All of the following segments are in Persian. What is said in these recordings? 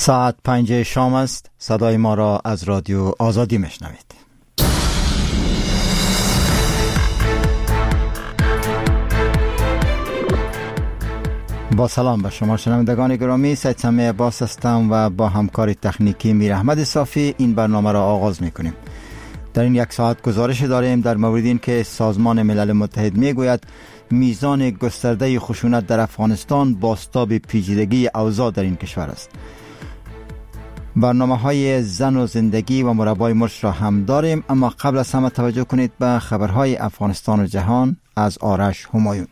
ساعت 5 شام است. صدای ما را از رادیو آزادی میشنوید. با سلام به شما شنوندگان گرامی، سید سمیع عباس هستم و با همکار تکنیکی میر احمد صافی این برنامه را آغاز میکنیم. در این یک ساعت گزارش داریم در مورد این که سازمان ملل متحد میگوید میزان گسترده خشونت در افغانستان بازتاب پیچیدگی اوضاع در این کشور است. برنامه‌های زن و زندگی و مربای مرش را هم داریم، اما قبل از همه توجه کنید به خبرهای افغانستان و جهان از آرش همایون.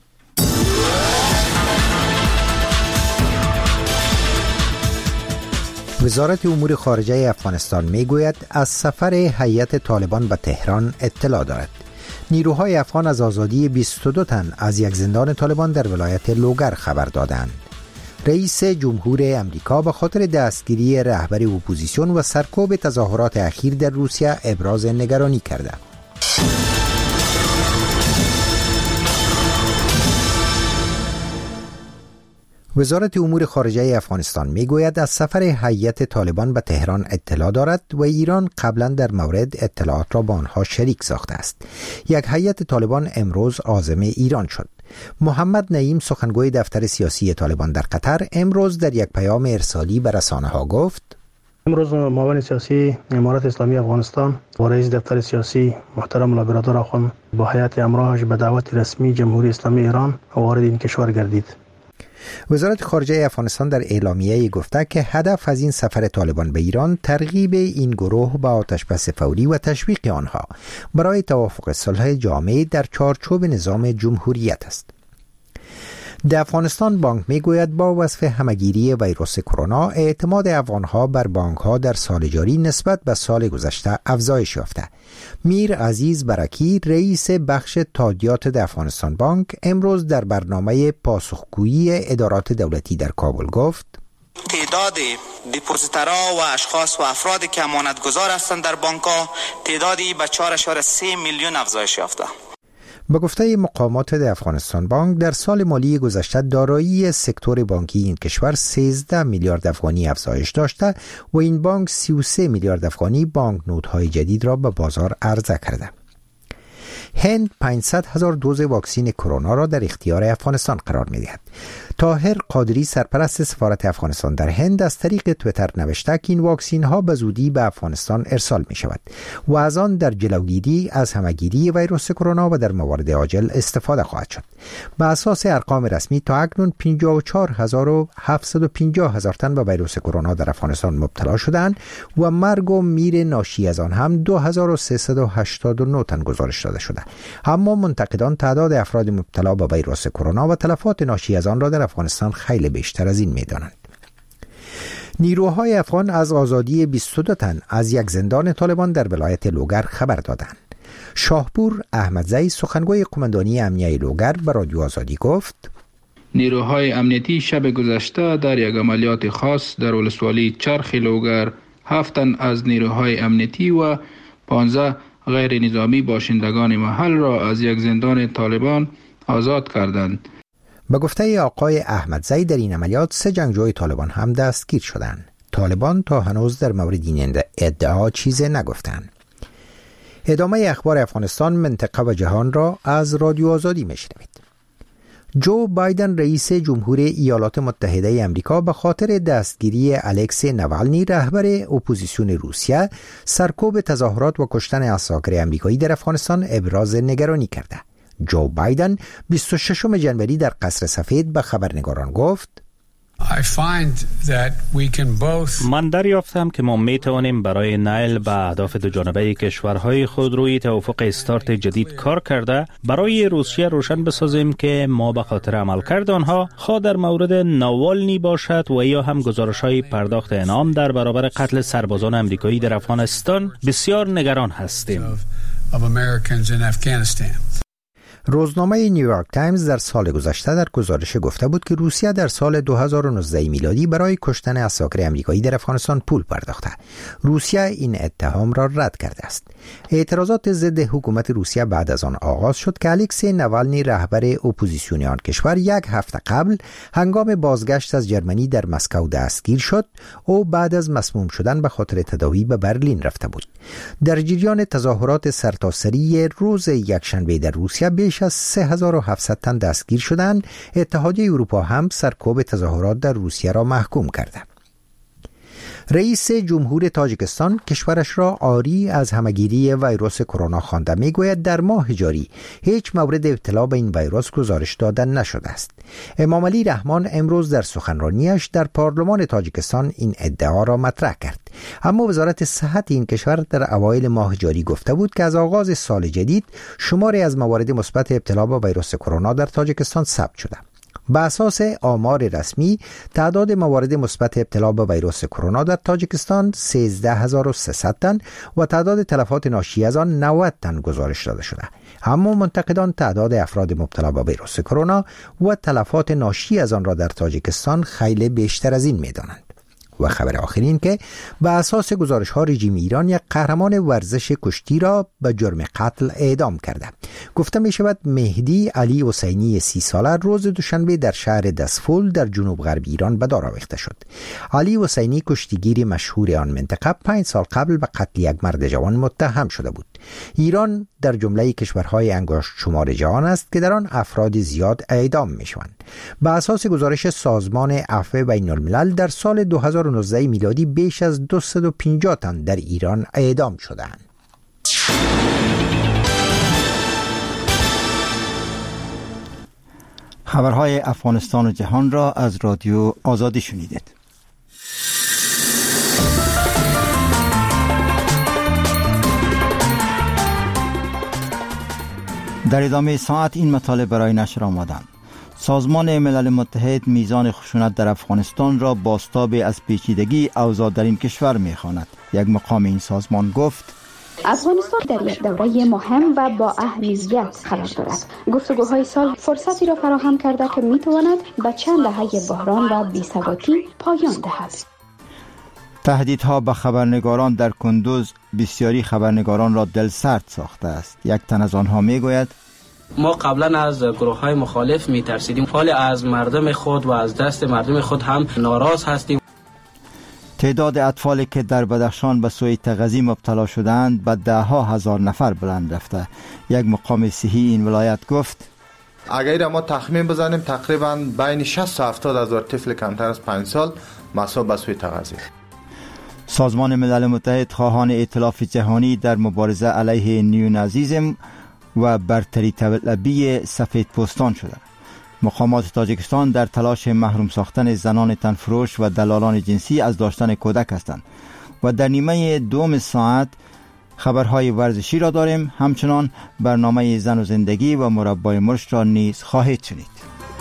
وزارت امور خارجه افغانستان میگوید از سفر هیئت طالبان به تهران اطلاع دارد. نیروهای افغان از آزادی 22 تن از یک زندان طالبان در ولایت لوگر خبر دادند. رئیس جمهور امریکا به خاطر دستگیری رهبر اپوزیسیون و سرکوب تظاهرات اخیر در روسیه ابراز نگرانی کرده. وزارت امور خارجه افغانستان میگوید از سفر هیئت طالبان به تهران اطلاع دارد و ایران قبلا در مورد اطلاعات را با آنها شریک ساخته است. یک هیئت طالبان امروز عازم ایران شد. محمد نعیم سخنگوی دفتر سیاسی طالبان در قطر امروز در یک پیام ارسالی به رسانه‌ها گفت: امروز معاون سیاسی امارت اسلامی افغانستان و رئیس دفتر سیاسی محترم لابرادور آخوند با هیئت همراهش به دعوت رسمی جمهوری اسلامی ایران وارد این کشور گردید. وزارت خارجه افغانستان در اعلامیه گفته که هدف از این سفر طالبان به ایران ترغیب این گروه به آتشبس فوری و تشویق آنها برای توافق صلح جامع در چارچوب نظام جمهوریت است. در افغانستان بانک میگوید با وصف همگیری ویروس کرونا اعتماد افغانها بر بانکها در سال جاری نسبت به سال گذشته افزایش یافته. میر عزیز برکی رئیس بخش تادیات در افغانستان بانک امروز در برنامه پاسخگویی ادارات دولتی در کابل گفت: تعداد دپوزیترها و اشخاص و افرادی که امانتگزار هستند در بانک‌ها تعدادی به 4.3 میلیون افزایش یافته. به گفته مقامات در افغانستان بانک در سال مالی گذشته دارایی سکتور بانکی این کشور 13 میلیارد افغانی افزایش داشته و این بانک 33 میلیارد افغانی بانک نوت‌های جدید را به بازار عرضه کرده. هند 500,000 دوز واکسن کرونا را در اختیار افغانستان قرار می‌دهد. طاهر قادری سرپرست سفارت افغانستان در هند از طریق توییتر نوشته که این واکسن ها به زودی به افغانستان ارسال می شود و از آن در جلوگیری از همگیری ویروس کرونا و در موارد عاجل استفاده خواهد شد. به اساس ارقام رسمی تا اکنون 54,750 تن به ویروس کرونا در افغانستان مبتلا شدند و مرگ و میر ناشی از آن هم 2389 تن گزارش داده شده. اما منتقدان تعداد افراد مبتلا به ویروس کرونا و تلفات ناشی از آن را در افغانستان خیلی بیشتر از این می‌دانند. نیروهای افغان از آزادی 22 تن از یک زندان طالبان در ولایت لوگر خبر دادند. شاهپور احمدزی سخنگوی قماندانی امنیه لوگر به رادیو آزادی گفت: نیروهای امنیتی شب گذشته در یک عملیات خاص در ولسوالی چرخ لوگر 7 تن از نیروهای امنیتی و 15 غیر نظامی باشندگان محل را از یک زندان طالبان آزاد کردند. به گفته آقای احمدزی در این عملیات 3 جنگجوی طالبان هم دستگیر شدند. طالبان تا هنوز در مورد این ادعا چیزی نگفتند. ادامه اخبار افغانستان، منطقه و جهان را از رادیو آزادی میشنوید. جو بایدن رئیس جمهور ایالات متحده امریکا به خاطر دستگیری الکسی نوالنی رهبر اپوزیسیون روسیه، سرکوب تظاهرات و کشتن عساکر امریکایی در افغانستان ابراز نگرانی کرده. جو بایدن 26 جنوری در قصر سفید به خبرنگاران گفت: من دریافتم که ما می توانیم برای نیل به اهداف دوجانبه کشورهای خود روی توافق استارت جدید کار کرده برای روسیه روشن بسازیم که ما به خاطر عملکرد آنها خواه در مورد نوالنی باشد و یا هم گزارش‌های پرداخت انعام در برابر قتل سربازان امریکایی در افغانستان بسیار نگران هستیم. روزنامه نیویورک تایمز در سال گذشته در گزارش گفته بود که روسیه در سال 2019 میلادی برای کشتن عساکر آمریکایی در افغانستان پول پرداخته. روسیه این اتهام را رد کرده است. اعتراضات ضد حکومت روسیه بعد از آن آغاز شد که الکسی ناوالنی رهبر اپوزیسیون آن کشور یک هفته قبل هنگام بازگشت از جرمنی در مسکو دستگیر شد. او بعد از مسموم شدن به خاطر تداوی به برلین رفته بود. در جریان تظاهرات سرتاسری روز یکشنبه در روسیه بیش از 3700 تن دستگیر شدند. اتحادیه اروپا هم سرکوب تظاهرات در روسیه را محکوم کرده. رئیس جمهور تاجیکستان کشورش را عاری از همهگیری ویروس کرونا خوانده. میگوید در ماه جاری هیچ مورد ابتلا به این ویروس گزارش داده نشده است. امام علی رحمان امروز در سخنرانیش در پارلمان تاجیکستان این ادعا را مطرح کرد. اما وزارت صحت این کشور در اوایل ماه جاری گفته بود که از آغاز سال جدید شماری از موارد مثبت ابتلا به ویروس کرونا در تاجیکستان ثبت شده. به اساس آمار رسمی تعداد موارد مثبت ابتلا به ویروس کرونا در تاجیکستان 13300 تن و تعداد تلفات ناشی از آن 90 تن گزارش داده شده. اما منتقدان تعداد افراد مبتلا به ویروس کرونا و تلفات ناشی از آن را در تاجیکستان خیلی بیشتر از این می‌دانند. و خبر آخرین که به اساس گزارش ها رژیم ایران یک قهرمان ورزش کشتی را به جرم قتل اعدام کرده. گفته می شود مهدی علی حسینی 30 ساله روز دوشنبه در شهر دسفول در جنوب غرب ایران به دار آویخته شد. علی حسینی کشتیگیر مشهور آن منطقه 5 سال قبل به قتل یک مرد جوان متهم شده بود. ایران در جمله کشورهای انگشت شمار جهان است که در آن افراد زیاد اعدام می شوند. به اساس گزارش سازمان عفو بین الملل در سال 2019 میلادی بیش از 250 تن در ایران اعدام شدند. خبرهای افغانستان و جهان را از رادیو آزادی شنیدید. در ادامه ساعت این مطالب برای نشر آمدند. سازمان ملل متحد میزان خشونت در افغانستان را بازتاب از پیچیدگی اوضاع در این کشور می‌خواند. یک مقام این سازمان گفت افغانستان در یک دوره مهم و با اهمیت قرار دارد. گفتگوهای سال فرصتی را فراهم کرده که می‌تواند به چند دهه بحران و بی‌ثباتی پایان دهد. تهدیدها به خبرنگاران در کندوز بسیاری خبرنگاران را دلسرد ساخته است. یک تن از آنها میگوید ما قبلا از گروه‌های مخالف می‌ترسیدیم، حال از مردم خود و از دست مردم خود هم ناراض هستیم. تعداد اطفالی که در بدخشان به سوء تغذیه مبتلا شدند به ده‌ها هزار نفر بلند رفته. یک مقام صحی این ولایت گفت اگر ما تخمین بزنیم تقریباً بین 60 تا 70 هزار طفل کمتر از 5 سال مصاب به سوء تغذیه. سازمان ملل متحد خواهان ائتلاف جهانی در مبارزه علیه نیونازیسم و برتری طلبی سفید پوستان شده. مقامات تاجیکستان در تلاش محروم ساختن زنان تنفروش و دلالان جنسی از داشتن کودک هستند. و در نیمه دوم ساعت خبرهای ورزشی را داریم. همچنان برنامه زن و زندگی و مربای مشت را نیز خواهید شنید.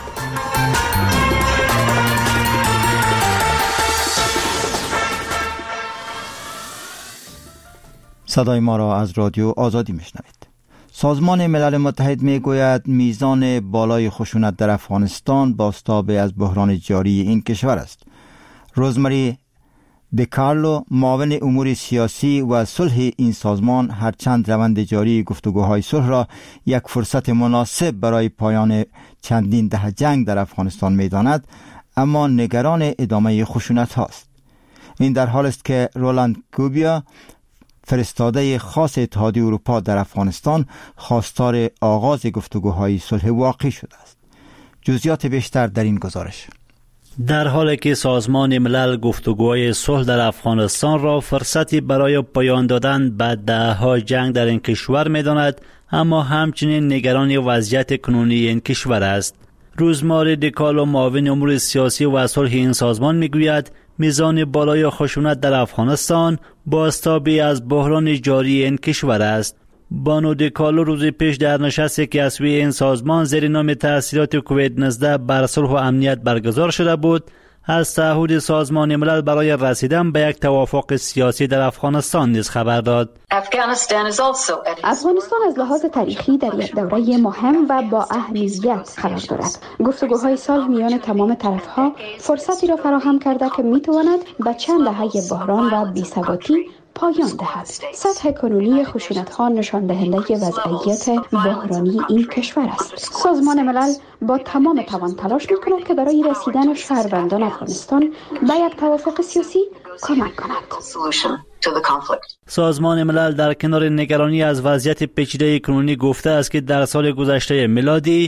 صدای ما را از رادیو آزادی میشنوید. سازمان ملل متحد میگوید میزان بالای خشونت در افغانستان بازتاب از بحران جاری این کشور است. روزمری دکارلو معاون امور سیاسی و صلح این سازمان هرچند روند جاری گفتگوهای صلح را یک فرصت مناسب برای پایان چندین دهه جنگ در افغانستان میداند، اما نگران ادامه خشونت هاست. این در حال است که رولاند کوبیا فرستاده خاص اتحادیه اروپا در افغانستان خواستار آغاز گفتگوهای صلح واقعی شده است. جزئیات بیشتر در این گزارش. در حالی که سازمان ملل گفتگوهای صلح در افغانستان را فرصتی برای پایان دادن به دهه‌ها جنگ در این کشور می‌داند، اما همچنین نگران وضعیت کنونی این کشور است. روزماری دکالو معاون امور سیاسی و صلح این سازمان میگوید میزان بالای خشونت در افغانستان بازتابی از بحران جاری این کشور است. بانو دکالو روز پیش در نشستی که اسوی این سازمان زیر نام تأثیرات کووید-19 بر صلح و امنیت برگزار شده بود، از تعهد سازمان ملل برای رسیدن به یک توافق سیاسی در افغانستان نیز خبر داد. افغانستان از لحاظ تاریخی در یک دوره مهم و با اهمیت قرار دارد. گفتگوهای صلح میان تمام طرفها فرصتی را فراهم کرده که میتواند به چند دهه بحران و بی‌ثباتی پایان دهد. سطح کنونی خشونت‌ها نشان دهنده وضعیت بحرانی این کشور است. سازمان ملل با تمام توان تلاش می‌کند که برای رسیدن شهروندان افغانستان به یک توافق سیاسی کمک کند. سازمان ملل در کنار نگرانی از وضعیت پیچیده کنونی گفته است که در سال گذشته میلادی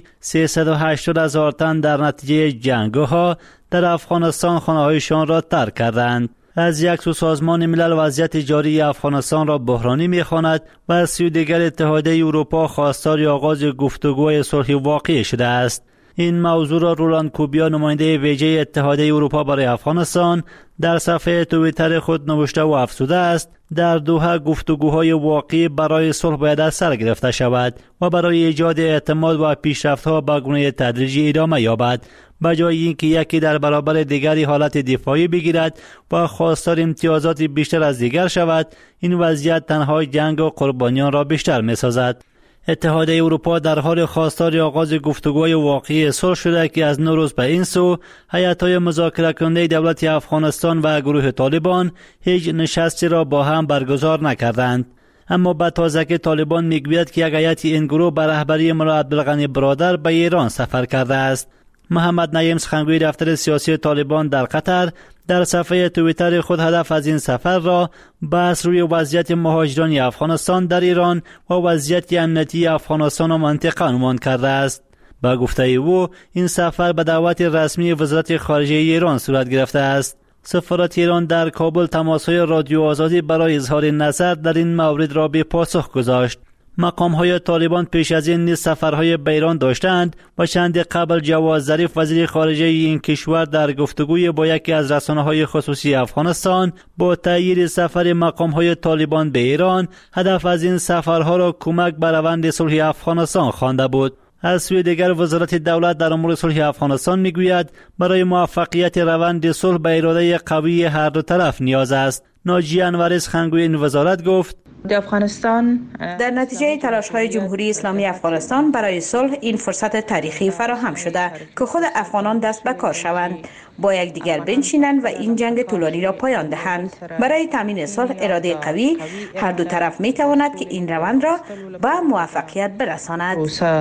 380,000 تن در نتیجه جنگ‌ها در افغانستان خانه‌هایشان را ترک کردند. از یک سو سازمان ملل وضعیت جاری افغانستان را بحرانی می‌خواند و از سوی دیگر اتحادیه اروپا خواستار آغاز گفتگوهای صلحی واقعی شده است. این موضوع را رولان کوبیا نماینده ویژه اتحادیه اروپا برای افغانستان در صفحه توییتر خود نوشته و افزوده است در دوحه گفتگوهای واقعی برای صلح باید از سر گرفته شود و برای ایجاد اعتماد و پیشرفت‌ها به گونه تدریجی ادامه یابد، به جای اینکه یکی در برابر دیگری حالت دفاعی بگیرد و خواستار امتیازات بیشتر از دیگر شود. این وضعیت تنها جنگ و قربانیان را بیشتر می‌سازد. اتحادیه اروپا در حال خواستار آغاز گفتگوهای واقعی صلح شده که از نوروز به این سو هیئت‌های مذاکره کننده دولت افغانستان و گروه طالبان هیچ نشستی را با هم برگزار نکردند. اما به تازگی طالبان میگوید که یک هیئت این گروه به رهبری ملا عبدالغنی برادر به ایران سفر کرده است. محمد نعیم سخنگوی دفتر سیاسی طالبان در قطر در صفحه توییتر خود هدف از این سفر را بحث روی وضعیت مهاجران افغانستان در ایران و وضعیت امنیتی افغانستان و منطقه عنوان کرده است. با گفته او این سفر به دعوت رسمی وزارت خارجه ایران صورت گرفته است. سفارت ایران در کابل تماس‌های رادیو آزادی برای اظهار نظر در این مورد را به پاسخ گذاشت. مقام‌های طالبان پیش از این نیز سفرهای به ایران داشتند و چند قبل جواد ظریف وزیر خارجه این کشور در گفتگوی با یکی از رسانه‌های خصوصی افغانستان با تأیید سفر مقام‌های طالبان به ایران هدف از این سفرها را کمک به روند صلح افغانستان خوانده بود. از سوی دیگر وزارت دولت در امور صلح افغانستان میگوید برای موفقیت روند صلح به اراده قوی هر دو طرف نیاز است. ناجی انوری سخنگوی این وزارت گفت افغانستان در نتیجه تلاش‌های جمهوری اسلامی افغانستان برای صلح این فرصت تاریخی فراهم شده که خود افغانان دست به کار شوند، با یکدیگر بنشینند و این جنگ طولانی را پایان دهند. برای تامین صلح اراده قوی هر دو طرف می تواند که این روند را به موفقیت برساند.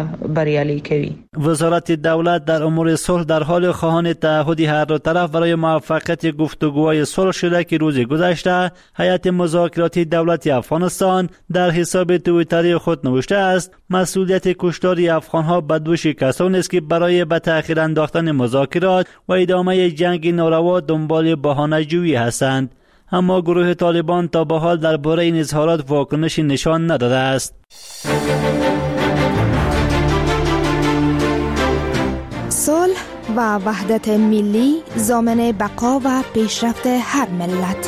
وزارت دولت در امور صلح در حال خواهان تعهد هر دو طرف برای موفقیت گفتگوهای صلح شده که روز گذشته هیئت مذاکراتی دولت افغانستان در حساب توییتری خود نوشته است مسئولیت کشتار افغانها به دوش کسانی است که برای به تأخیر انداختن مذاکرات و ادامه جنگ ناروا دنبال بهانه جویی هستند. اما گروه طالبان تا به حال درباره این اظهارات واکنشی نشان نداده است. صلح و وحدت ملی ضامن بقا و پیشرفت هر ملت.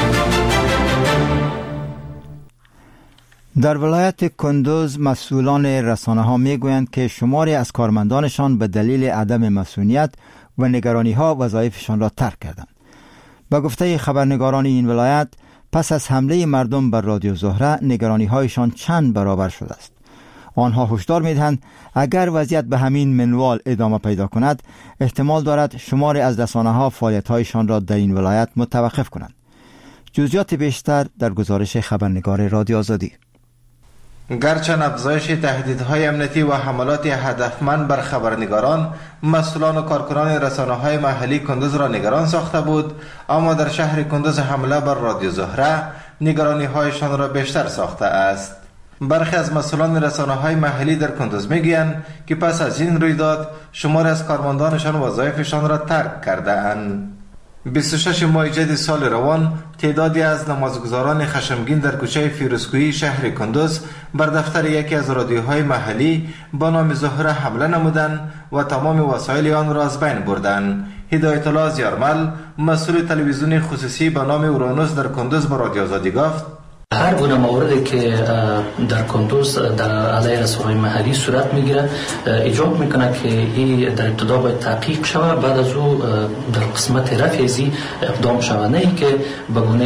در ولایت کندوز مسئولان رسانه‌ها میگویند که شماری از کارمندانشان به دلیل عدم مسئولیت و نگرانی‌ها وظایفشان را ترک کردند. با گفته خبرنگاران این ولایت پس از حمله مردم بر رادیو زهره نگرانی‌هایشان چند برابر شده است. آنها هشدار می‌دهند اگر وضعیت به همین منوال ادامه پیدا کند احتمال دارد شماری از رسانه‌ها فعالیت‌هایشان را در این ولایت متوقف کنند. جزئیات بیشتر در گزارش خبرنگار رادیو آزادی. گرچه افزایش تهدیدهای امنیتی و حملات هدفمند بر خبرنگاران، مسئولان و کارکنان رسانه‌های محلی کندوز را نگران ساخته بود، اما در شهر کندوز حمله بر رادیو زهره نگرانی‌هایشان را بیشتر ساخته است. برخی از مسئولان رسانه‌های محلی در کندوز میگویند که پس از این رویداد شماری از کارمندانشان وظایفشان را ترک کرده اند. 26 ماه جدید سال روان تعدادی از نمازگزاران خشمگین در کوچه فیروزکویی شهر کندوز بر دفتر یکی از رادیوهای محلی با نام زهره حمله نمودند و تمام وسایل آن را از بین بردند. هدایت الله زیارمل مسئول تلویزیون خصوصی به نام اورانوس در کندوز با رادیو آزادی گفت هر گونه موردی که در کندوز در علیه رسانه‌های محلی صورت میگیره ایجاب میکنه که این در ابتدا باید تحقیق شود، بعد از او در قسمت رفع ازی اقدام شود، نه اینکه به گونه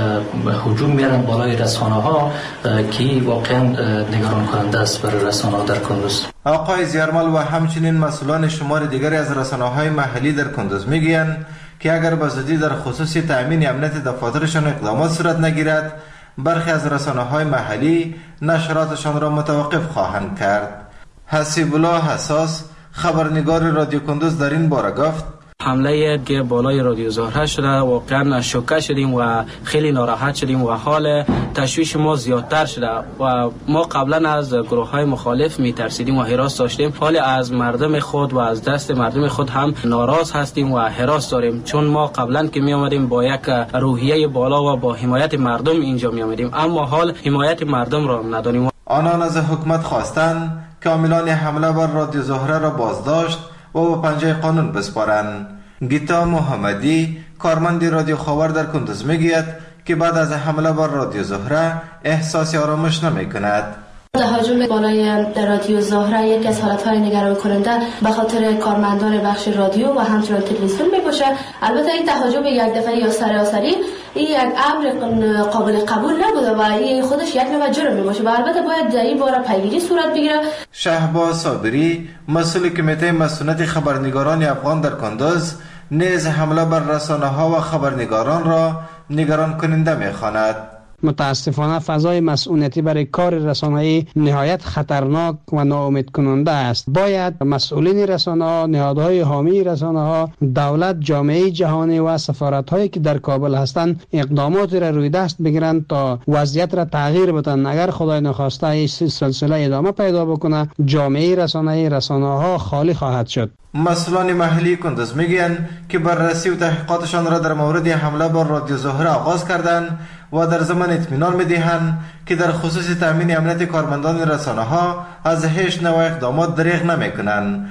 هجوم میارن بالای رسانه‌ها که واقعا نگران کننده است برای رسانه‌ها در کندوز. آقای زیارمال و همچنین مسئولان شمار دیگری از رسانه‌های محلی در کندوز میگویند که اگر به زودی در خصوص تأمین امنیت دفاترشان اقدامات صورت نگیرد، برخی از رسانه‌های محلی نشراتشان را متوقف خواهند کرد. حسیب الله حساس، خبرنگار رادیو کندوز، در این باره گفت: حمله که بالای رادیو زهره شده واقعا شوکه شدیم و خیلی ناراحت شدیم و حال تشویش ما زیادتر شده و ما قبلا از گروه های مخالف میترسیدیم و هراس داشتیم. حال از مردم خود و از دست مردم خود هم ناراض هستیم و هراس داریم، چون ما قبلا که می آمدیم با یک روحیه بالا و با حمایت مردم اینجا می آمدیم، اما حال حمایت مردم را نداریم. آنان از حکومت خواستند که عاملان حمله بر رادیو زهره را بازداشت و به پنجه قانون بسپارند. گیتا محمدی، کارمند رادیو خاور در کندوز، میگوید که بعد از حمله بر رادیو زهره احساس آرامش نمی کند. تهاجم بالای رادیو زهره یک از حالتهای نگران کننده به خاطر کارمندان بخش رادیو و همچنان تلویزیون می باشه. البته این تهاجم یک دفعه یا سراسری این یک امر قابل قبول نبوده و این خودش یک نوع جرم می باشه و البته باید در این باره پیگیری صورت بگیره. شهباز صابری، مسئول کمیته مسئولیت خبرنگاران افغان در کندوز، نیز حمله بر رسانه‌ها و خبرنگاران را نگران کننده می خواند. متاسفانه فضای مسئولیتی برای کار رسانه‌ای نهایت خطرناک و ناامید کننده است. باید مسئولین رسانه‌ها، نهادهای حامی رسانه‌ها، دولت، جامعه جهانی و سفارت‌هایی که در کابل هستند اقداماتی را روی دست بگیرند تا وضعیت را تغییر بدن. اگر خدای نخواسته این سلسله ادامه پیدا بکنه، جامعه رسانه‌ها خالی خواهد شد. مسئولان محلی کندوز میگویند که بررسی و تحقیقاتشان را در مورد حمله بر رادیو زهره آغاز کردند و در ضمن اطمینان میدهند که در خصوص تامین امنیت کارمندان رسانه‌ها از هیچ نوع اقدامات دریغ نمیکنند.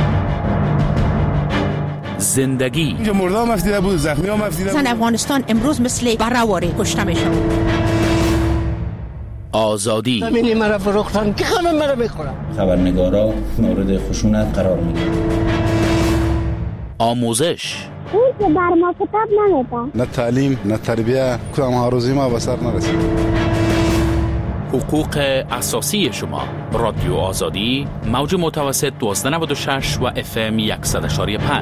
زندگی اینجا مردم مفتیده بود، زخمی ها مفتیده بود. زن افغانستان امروز مثل برآوری کشته میشه. آزادی همینی مرا فروختن که خانم مرا میخورم. خبرنگارا مورد خشونت قرار میگیرن. آموزش اون که بر ما کتاب نمیدن، نه تعلیم نه تربیه، کدام هاروزی ما به سر نرسید. حقوق اساسی شما. رادیو آزادی، موج متوسط 1296 و FM 100.5.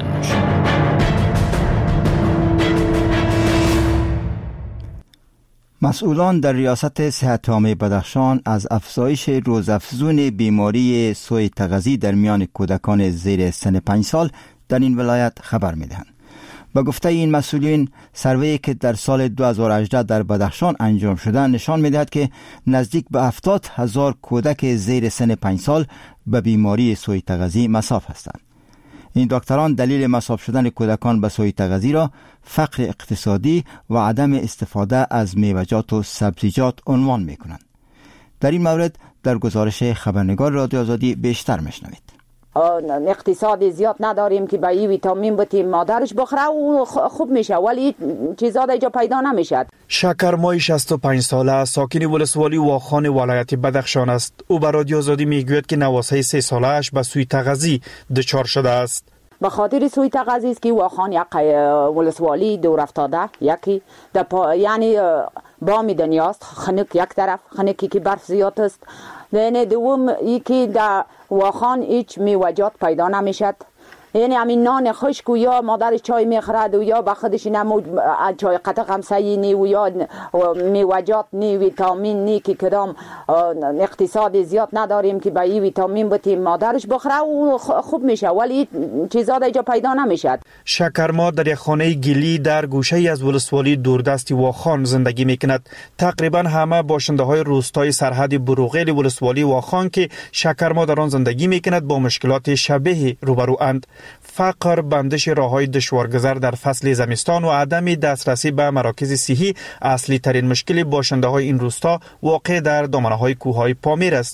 مسئولان در ریاست صحت عامه بدخشان از افزایش روزافزون بیماری سوی تغذی در میان کودکان زیر سن 5 سال در این ولایت خبر می‌دهند. با گفته این مسئولین، سروی که در سال 2018 در بدخشان انجام شده نشان می‌دهد که نزدیک به 70,000 کودک زیر سن 5 سال به بیماری سوی تغذی مصاب هستند. این دکتران دلیل مصاب شدن کودکان به سوی تغذی را فقر اقتصادی و عدم استفاده از میوه‌جات و سبزیجات عنوان می‌کنند. در این مورد در گزارش خبرنگار رادیو آزادی بیشتر میشنوید. اقتصاد زیاد نداریم که با این ویتامین بتیم مادرش بخوره و خوب میشه، ولی چیزا اینجا پیدا نمیشد. شکرمای 65 ساله ساکن ولسوالی واخان ولایت بدخشان است. او به رادیو آزادی میگوید که نواسه 3 ساله‌اش به سوی تغذی دچار شده است. به خاطر سوی تغذی است که واخان یک ولسوالی دور افتاده، یکی یعنی بامی دنیاست، خنک یک طرف، خنکی که برف زیاد است، یعنی دوم یکی در واخان هیچ میوه‌جات پیدا نمیشد، یعنی همین نان خشک و یا مادرش چای میخورد و یا به خودش نمود چای قطع همسایی نی و یا میوه‌جات نی، ویتامین نی که کدام اقتصاد زیاد نداریم که با این ویتامین بتیم مادرش بخوره و خوب میشه، ولی چیزا اینجا پیدا نمیشد. شکرما در یک خانه گلی در گوشه ای از ولسوالی دوردست واخان زندگی میکند. تقریبا همه باشنده های روستای سرحد بروغیل ولسوالی واخان که شکرما در آن زندگی میکند با مشکلات شبیه روبروند. فقر، بندش راههای دشوارگذر در فصل زمستان و عدم دسترسی به مراکز صحی اصلی ترین مشکل باشنده های این روستا واقع در دامنه های کوههای پامیر است.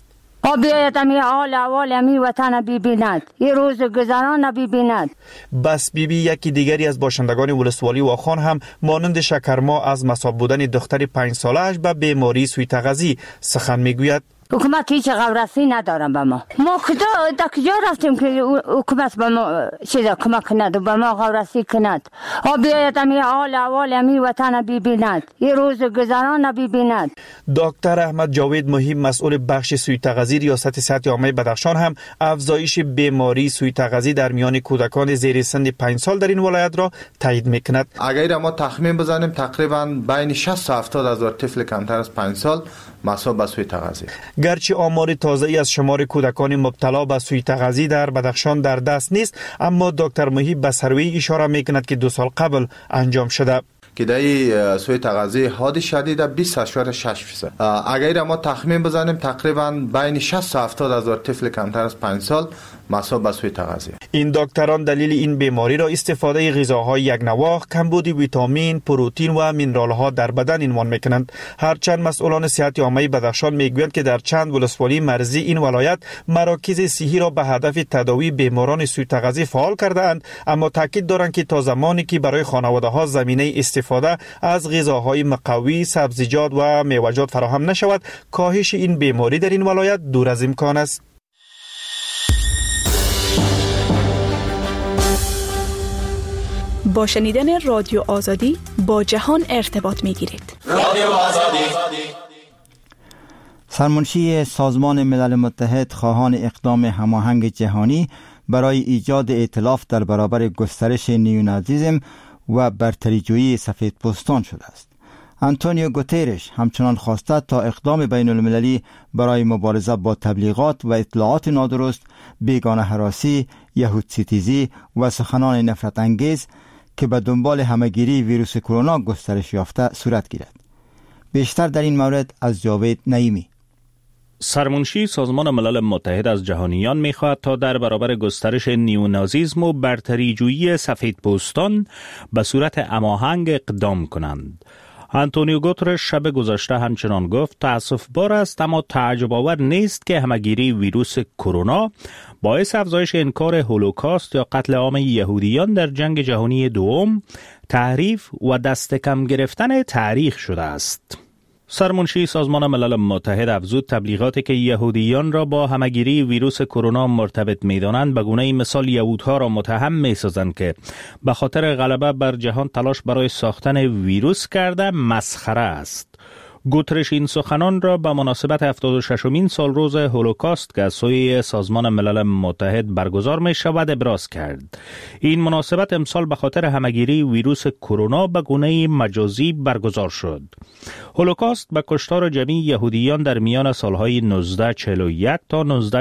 بیاید امی حال احوال امی وطن ببیند، این روز گذران ببیند. بس بیبی یکی دیگری از باشندگان ولسوالی واخان هم مانند شکرما از مصاب بودن دختر 5 ساله‌اش به بیماری سوی تغذی سخن میگوید. حکومت هیچ غورسی ندارم به ما کجا رفتیم که حکومت به ما چیزا کمک کند و به ما غورسی کند. بیاید امی حال احوال امی وطن ببیند، این روز گذران ببیند. دکتر احمد جاوید مهم مسئول بخش سوی تغذی ریاست صحت عامه بدخشان هم افزایش بیماری سوی تغذی در میان کودکان زیر سن 5 سال در این ولایت را تایید میکند. اگر ما تخمین بزنیم تقریبا بین 60 تا 70 هزار طفل کمتر از 5 سال مصاب به سوی تغذی. گرچه آمار تازه‌ای از شمار کودکان مبتلا به سوی تغذی در بدخشان در دست نیست، اما دکتر محیب به سروی اشاره میکند که 2 سال قبل انجام شده. که در سوی تغذی حاد شدید 20.6%. اگر ما تخمین بزنیم تقریبا بین 60 تا 70 هزار طفل کمتر از 5 سال مصاب به سوی تغذی. این دکتران دلیل این بیماری را استفاده غذاهای یک نواخت، کمبود ویتامین، پروتئین و مینرال‌ها در بدن عنوان میکنند. هرچند مسئولان صحت عامه بدخشان میگویند که در چند ولسوالی مرزی این ولایت مراکز صحی را به هدف تداوی بیماران سوی تغذی فعال کرده‌اند، اما تاکید دارند که تا زمانی که برای خانواده‌ها زمینه استفاده از غذاهای مقوی، سبزیجات و میوه‌جات فراهم نشود، کاهش این بیماری در این ولایت دور از امکان است. با شنیدن رادیو آزادی با جهان ارتباط می‌گیرید. رادیو آزادی. سرمنشی سازمان ملل متحد خواهان اقدام هماهنگ جهانی برای ایجاد ائتلاف در برابر گسترش نیونازیسم و برتری‌جویی سفیدپوستان شده است. آنتونیو گوترش همچنان خواسته تا اقدام بین المللی برای مبارزه با تبلیغات و اطلاعات نادرست، بیگانه هراسی، یهود ستیزی و سخنان نفرت انگیز که به دنبال همه‌گیری ویروس کرونا گسترش یافته صورت گیرد. بیشتر در این مورد از جاوید نعیمی. سرمنشی سازمان ملل متحد از جهانیان می‌خواهد تا در برابر گسترش نیونازیسم و برتری‌جویی سفیدپوستان به صورت هماهنگ اقدام کنند. آنتونیو گوترش شب گذشته همچنان گفت تأسف بار است اما تعجب آور نیست که همه‌گیری ویروس کرونا باعث افزایش انکار هولوکاست یا قتل عام یهودیان در جنگ جهانی دوم، تحریف و دست کم گرفتن تاریخ شده است. سرمنشی سازمان ملل متحد افزود تبلیغاتی که یهودیان را با همه‌گیری ویروس کرونا مرتبط می‌دانند به گونه مثال یهودها را متهم می‌سازند که به خاطر غلبه بر جهان تلاش برای ساختن ویروس کرده مسخره است. گوترش این سخنان را به مناسبت 76مین سالروز هولوکاست که از سوی سازمان ملل متحد برگزار می شود ابراز کرد. این مناسبت امسال به خاطر همه‌گیری ویروس کرونا به گونه مجازی برگزار شد. هولوکاست به کشتار جمعی یهودیان در میان سالهای 1941 تا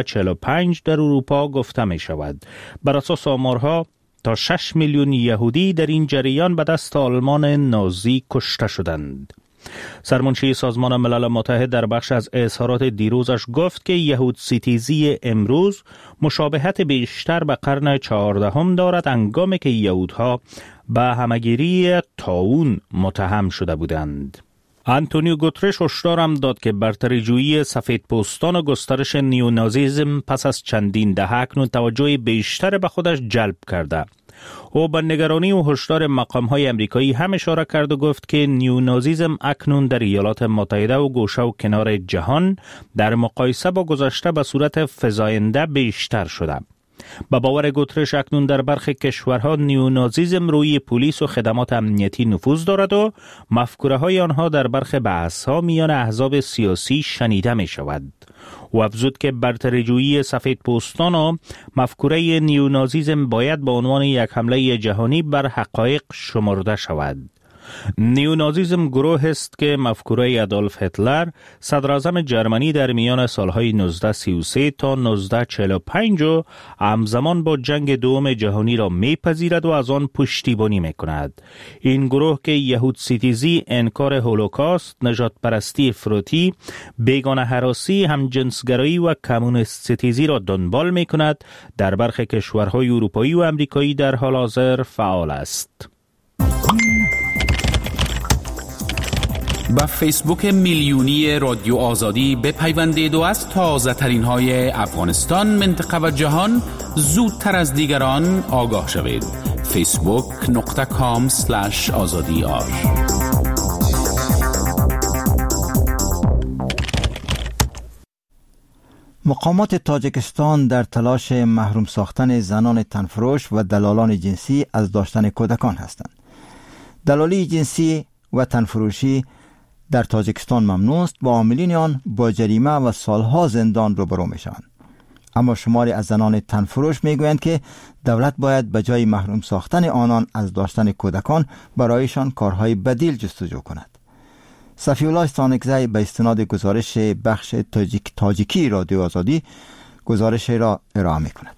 1945 در اروپا گفته می شود. بر اساس آمارها تا 6 میلیون یهودی در این جریان به دست آلمان نازی کشته شدند. سرمنشی سازمان ملل متحد در بخش از اظهارات دیروزش گفت که یهود ستیزی امروز مشابهت بیشتر به قرن 14 دارد، هنگامی که یهودها به همه‌گیری طاعون متهم شده بودند. آنتونیو گوترش هشدار هم داد که برتری‌جویی سفیدپوستان و گسترش نیونازیسم پس از چندین دهه اکنون توجه بیشتر به خودش جلب کرده. او به نگرانی و هشدار مقام‌های آمریکایی هم اشاره کرد و گفت که نیونازیسم اکنون در ایالات متحده و گوشه و کنار جهان در مقایسه با گذشته به صورت فزاینده بیشتر شده. به باور گوترش اکنون در برخی کشورها نیونازیسم روی پلیس و خدمات امنیتی نفوذ دارد و مفکوره‌های آنها در برخی بحث‌ها میان احزاب سیاسی شنیده می شود. و افزود که برتری‌جویی سفیدپوستان و مفکوره نیونازیسم باید به عنوان یک حمله جهانی بر حقایق شمرده شود. نیونازیسم گروه است که مفکوره آدولف هیتلر صدراعظم جرمنی در میان سالهای 1933 تا 1945 و همزمان با جنگ دوم جهانی را میپذیرد و از آن پشتیبانی میکند. این گروه که یهود ستیزی، انکار هولوکاست، نژاد پرستی افراطی، بیگانه هراسی، همجنسگرایی و کمونیست ستیزی را دنبال میکند، در برخی کشورهای اروپایی و امریکایی در حال حاضر فعال است. به فیسبوک میلیونی رادیو آزادی بپیوندید و از تازه ترین های افغانستان، منطقه و جهان زودتر از دیگران آگاه شوید. facebook.com/azadiar. مقامات تاجیکستان در تلاش محروم ساختن زنان تنفروش و دلالان جنسی از داشتن کودکان هستند. دلالی جنسی و تنفروشی در تاجیکستان ممنوع است و عاملین آن با جریمه و سالها زندان روبرو میشوند. اما شماری از زنان تنفروش میگویند که دولت باید به جای محروم ساختن آنان از داشتن کودکان برایشان کارهای بدیل جستجو کند. صفی الله استانکزی به استناد گزارش بخش تاجیکی رادیو آزادی گزارش را ارائه میکند.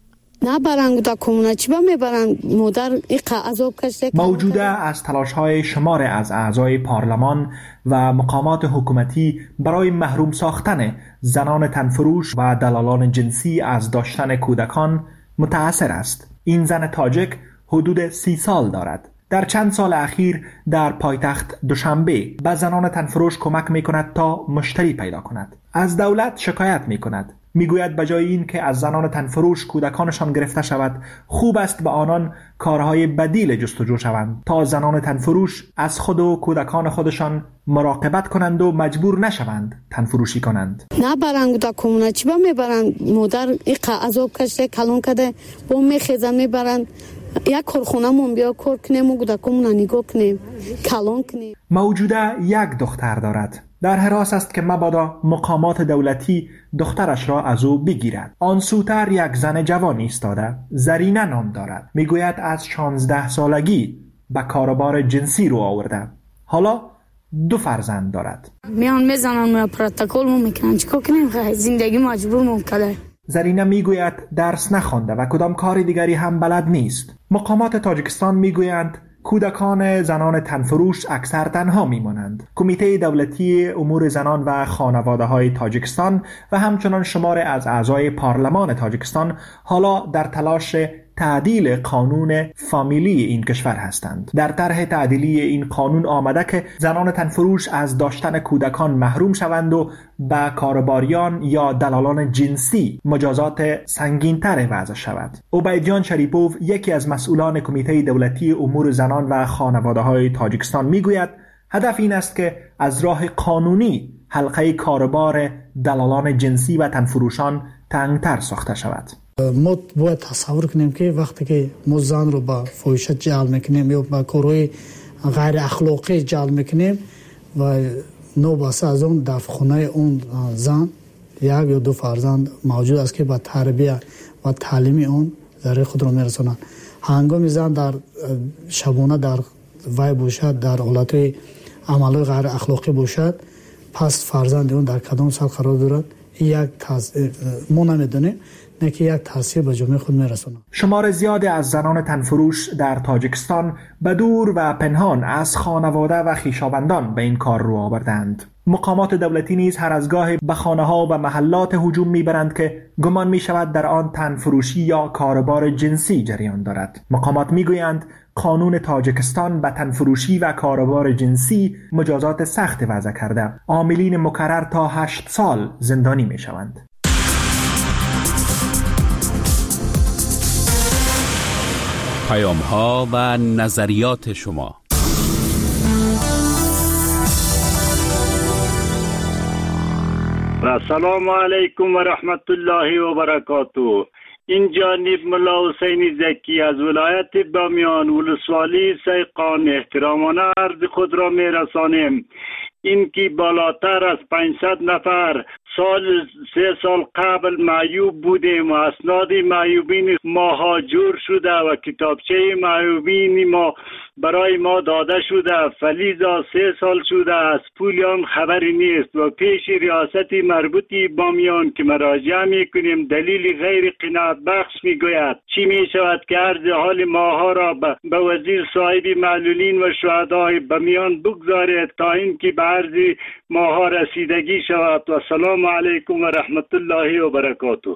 موجوده از تلاش‌های شمار از اعضای پارلمان و مقامات حکومتی برای محروم ساختن زنان تنفروش و دلالان جنسی از داشتن کودکان متأثر است. این زن تاجیک حدود 30 سال دارد. در چند سال اخیر در پایتخت دوشنبه به زنان تنفروش کمک می‌کند تا مشتری پیدا کند. از دولت شکایت می‌کند. میگوید بجای این که از زنان تنفروش کودکانشان گرفته شود، خوب است به آنان کارهای بدیل جستجو شوند تا زنان تنفروش از خود و کودکان خودشان مراقبت کنند و مجبور نشوند تنفروشی کنند. نه برند تا کمونه چی با میبرند مادر این عذاب کشته کلون کده با میخیزن میبرند یک کارخونه مون بیا کار کنیم و کودکمون نگاه کنیم کلون کنیم. موجوده یک دختر دارد. در حراس است که مبادا مقامات دولتی دخترش را از او بگیرد. آن سوتر یک زن جوان ایستاده، زرینه نام دارد. میگوید از 16 سالگی به کاروبار جنسی رو آورده. حالا 2 فرزند دارد. میان میزنن پروتکل میکنن چیکار کنیم؟ زندگی مجبور ممکنه. زرینه میگوید درس نخوانده و کدام کار دیگری هم بلد نیست. مقامات تاجیکستان میگویند کودکان زنان تنفروش اکثر تنها میمانند. کمیته دولتی امور زنان و خانواده های تاجیکستان و همچنان شمار از اعضای پارلمان تاجیکستان حالا در تلاش تعدیل قانون فامیلی این کشور هستند. در طرح تعدیلی این قانون آمده که زنان تنفروش از داشتن کودکان محروم شوند و به کارباریان یا دلالان جنسی مجازات سنگین‌تر وضع شود. عبیدجان شریپوف یکی از مسئولان کمیته دولتی امور زنان و خانواده‌های تاجیکستان میگوید هدف این است که از راه قانونی حلقه کاربار دلالان جنسی و تنفروشان تنگتر ساخته شود. ما باید تصور کنیم که وقتی که ما زن رو با فحاشی جلب میکنیم یا با کارهای غیر اخلاقی جلب میکنیم و نوبسته از اون در خونه اون زن 1 یا 2 فرزند موجود است که با تربیت و تعلیم اون ذره خود رو میرسونند. هنگامی زن در شبانه در وای باشد، در حالت عمل غیر اخلاقی باشد، پس فرزند اون در کدام سال قرار دارد یک ما نمیدونیم نه که یک تاثیر به جامعه خود میرسونه. شمار زیادی از زنان تنفروش در تاجیکستان به دور و پنهان از خانواده و خویشاوندان به این کار رو آوردند. مقامات دولتی نیز هر از گاهی به خانه‌ها و محلات هجوم میبرند که گمان میشود در آن تنفروشی یا کاروبار جنسی جریان دارد. مقامات میگویند قانون تاجیکستان به تنفروشی و کاروبار جنسی مجازات سخت وضع کرده. عاملین مکرر تا 8 سال زندانی میشوند. پیام‌ها و نظریات شما. السلام علیکم و رحمت الله و برکاته. این جانب ملا حسین زکی از ولایت بامیان ولسوالی سیقان احترامانه عرض خود را میرسانیم. این که بالاتر از 500 نفر 3 سال قبل معیوب بودیم و اسناد معیوبین ما ها جور شده و کتابچه معیوبین ما برای ما داده شده. فلیزا 3 سال شده از پولی هم خبری نیست و پیش ریاست مربوطی بامیان که مراجعه میکنیم دلیل غیر قناعت بخش میگوید. چی میشود که عرض حال ماها را به وزیر صاحب معلولین و شهدای بامیان بگذارید تا اینکه به عرض ماها رسیدگی شود. و سلام علیکم و رحمت الله و برکاته.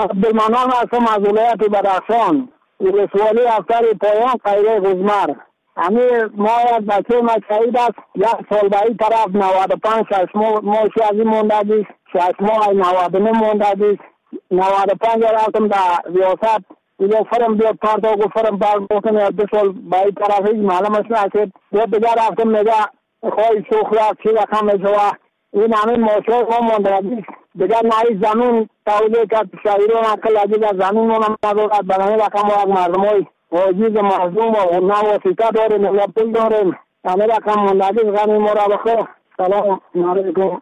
عبدالمنان هستم از ولایت بدخشان، ولسوالی افسر پایان خیره غزمر. ما یک بچه ما شهید است، 1 سال به این طرف 95 6 ماه از این مونده است، 6 ماه 99 مونده است. 95 رفتم در ریاست دیگه فرم بیاد پارتا و فرم باز بکنه 2 سال به این طرف هیچ معلومش نشد. دیگه رفتم میگه خواهی شخص چی رقم میشوه این همین ماشای ما مونده است. دیگر نهی زمین تولیه کرد شهیرون اکل عجیب از زمین مونم ندارد بدنی رقم و یک مردم های عجیز مظلوم و غنم وسیقه داریم یا پل داریم همه رقم مندگی غنی ما را بخیر. سلام علیکم.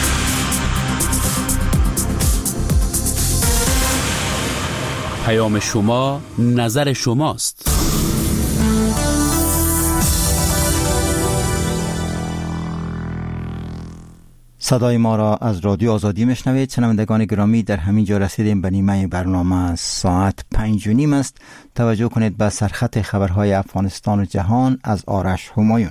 پیام شما نظر شماست. صدای ما را از رادیو آزادی میشنوید. شنوندگان گرامی، در همین جا رسیدیم به نیمه برنامه. ساعت 5:30 است. توجه کنید به سرخط خبرهای افغانستان و جهان از آرش همایون.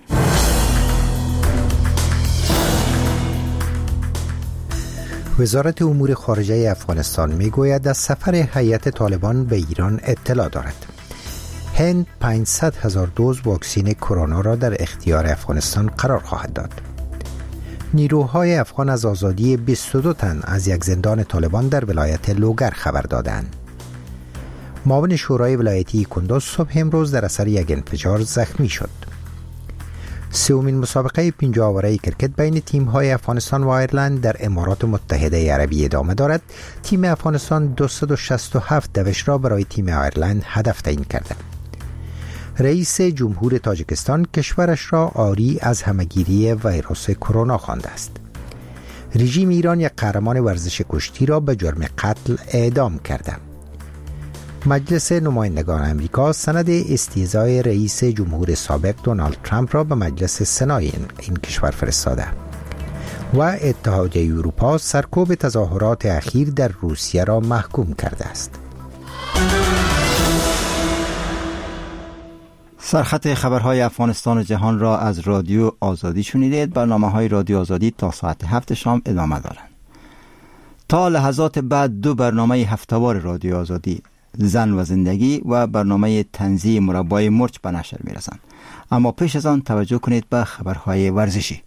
وزارت امور خارجه افغانستان میگوید از سفر هیئت طالبان به ایران اطلاع دارد. هند 500,000 دوز واکسین کرونا را در اختیار افغانستان قرار خواهد داد. نیروهای افغان از آزادی 22 تن از یک زندان طالبان در ولایت لوگر خبر دادند. معاون شورای ولایتی کندوز صبح امروز در اثر یک انفجار زخمی شد. سومین مسابقه 50 آوره کرکت بین تیم‌های افغانستان و آیرلند در امارات متحده عربی ادامه دارد. تیم افغانستان 267 دوش را برای تیم آیرلند هدف تعیین کرده. رئیس جمهور تاجیکستان کشورش را عاری از همهگیری ویروس کرونا خوانده است. رژیم ایران یک قهرمان ورزش کشتی را به جرم قتل اعدام کرده. مجلس نمایندگان امریکا سند استیضای رئیس جمهور سابق دونالد ترامپ را به مجلس سنای این کشور فرستاده و اتحادیه اروپا سرکوب تظاهرات اخیر در روسیه را محکوم کرده است. سرخط خبرهای افغانستان و جهان را از رادیو آزادی شنیدید. برنامه‌های رادیو آزادی تا ساعت 7 شام ادامه دارند. تا لحظات بعد 2 برنامه هفته‌وار رادیو آزادی، زن و زندگی و برنامه طنزی مربای مرچ به نشر می‌رسند. اما پیش از آن توجه کنید به خبرهای ورزشی.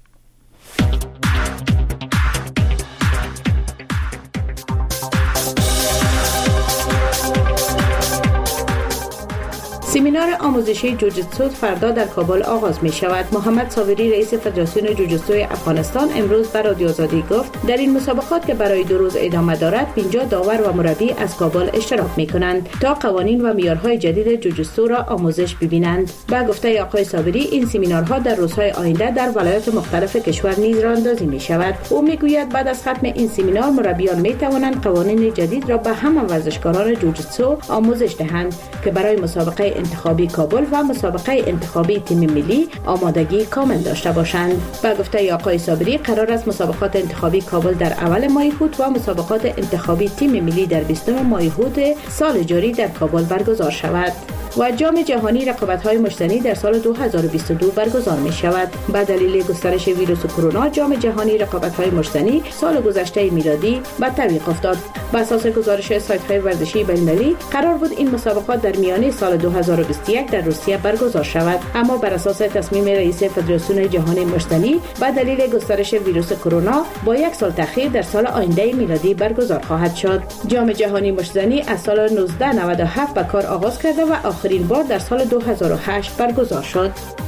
سمینار آموزشی جوجیتسو فردا در کابل آغاز می شود. محمد صابری رئیس فدراسیون جوجیتسوی افغانستان امروز به رادیو آزادی گفت در این مسابقات که برای 2 روز ادامه دارد 50 داور و مربی از کابل اشتراک می کنند تا قوانین و معیارهای جدید جوجیتسو را آموزش ببینند. با گفته آقای صابری این سمینارها در روزهای آینده در ولایات مختلف کشور نیز راهاندازی می شود. او می گوید بعد از ختم این سمینار مربیان می توانند قوانین جدید را به همه ورزشکاران جوجیتسو آموزش دهند که برای مسابقه انتخابی کابل و مسابقه انتخابی تیم ملی آمادگی کامل داشته باشند. با گفته آقای صابری قرار است مسابقات انتخابی کابل در اول ماه هوت و مسابقات انتخابی تیم ملی در 20 ماه هوت سال جاری در کابل برگزار شود. و جام جهانی رقابت‌های مجتمعی در سال 2022 برگزار می شود. به دلیل گسترش ویروس کرونا جام جهانی رقابت‌های مجتمعی سال گذشته میلادی به تعویق افتاد. بر اساس گزارش سایت‌های ورزشی بین‌المللی قرار بود این مسابقات در میانه سال 2021 در روسیه برگزار شود، اما بر اساس تصمیم رئیس فدراسیون جهانی مجتمعی به دلیل گسترش ویروس کرونا با 1 سال تأخیر در سال آینده میلادی برگزار خواهد شد. جام جهانی مجتمعی از سال 1997 به کار آغاز کرده و آخرین بار در سال 2008 برگزار شد.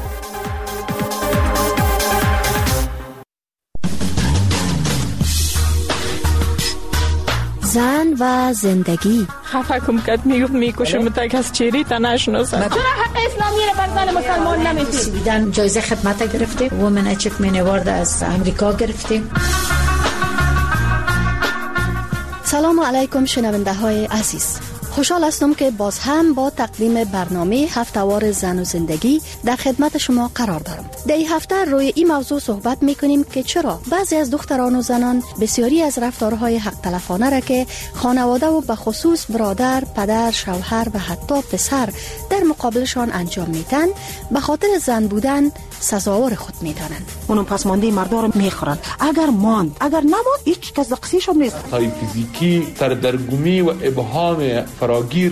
زن و زندگی. خفه کم کد میکشه متک از چیری تا نشناسن. چرا حق اسلامی را بر زن مسلمان نمیدید؟ جایزه خدمت گرفتیم. وومن اچیومنت اوارد از امریکا گرفتیم. سلام علیکم شنونده های عزیز. خوشحال هستم که باز هم با تقدیم برنامه هفته‌وار زن و زندگی در خدمت شما قرار دارم. در این هفته روی این موضوع صحبت می‌کنیم که چرا بعضی از دختران و زنان بسیاری از رفتارهای حق تلفانه را که خانواده و به خصوص برادر، پدر، شوهر و حتی پسر در مقابلشان انجام میدن به خاطر زن بودن سزاوار خود میدانند. اونم پس مانده مردا رو میخورن. اگر ماند، اگر نماند، هیچ کس دقیقشون نیست. های فیزیکی، سردرگمی و ابهام فراگیر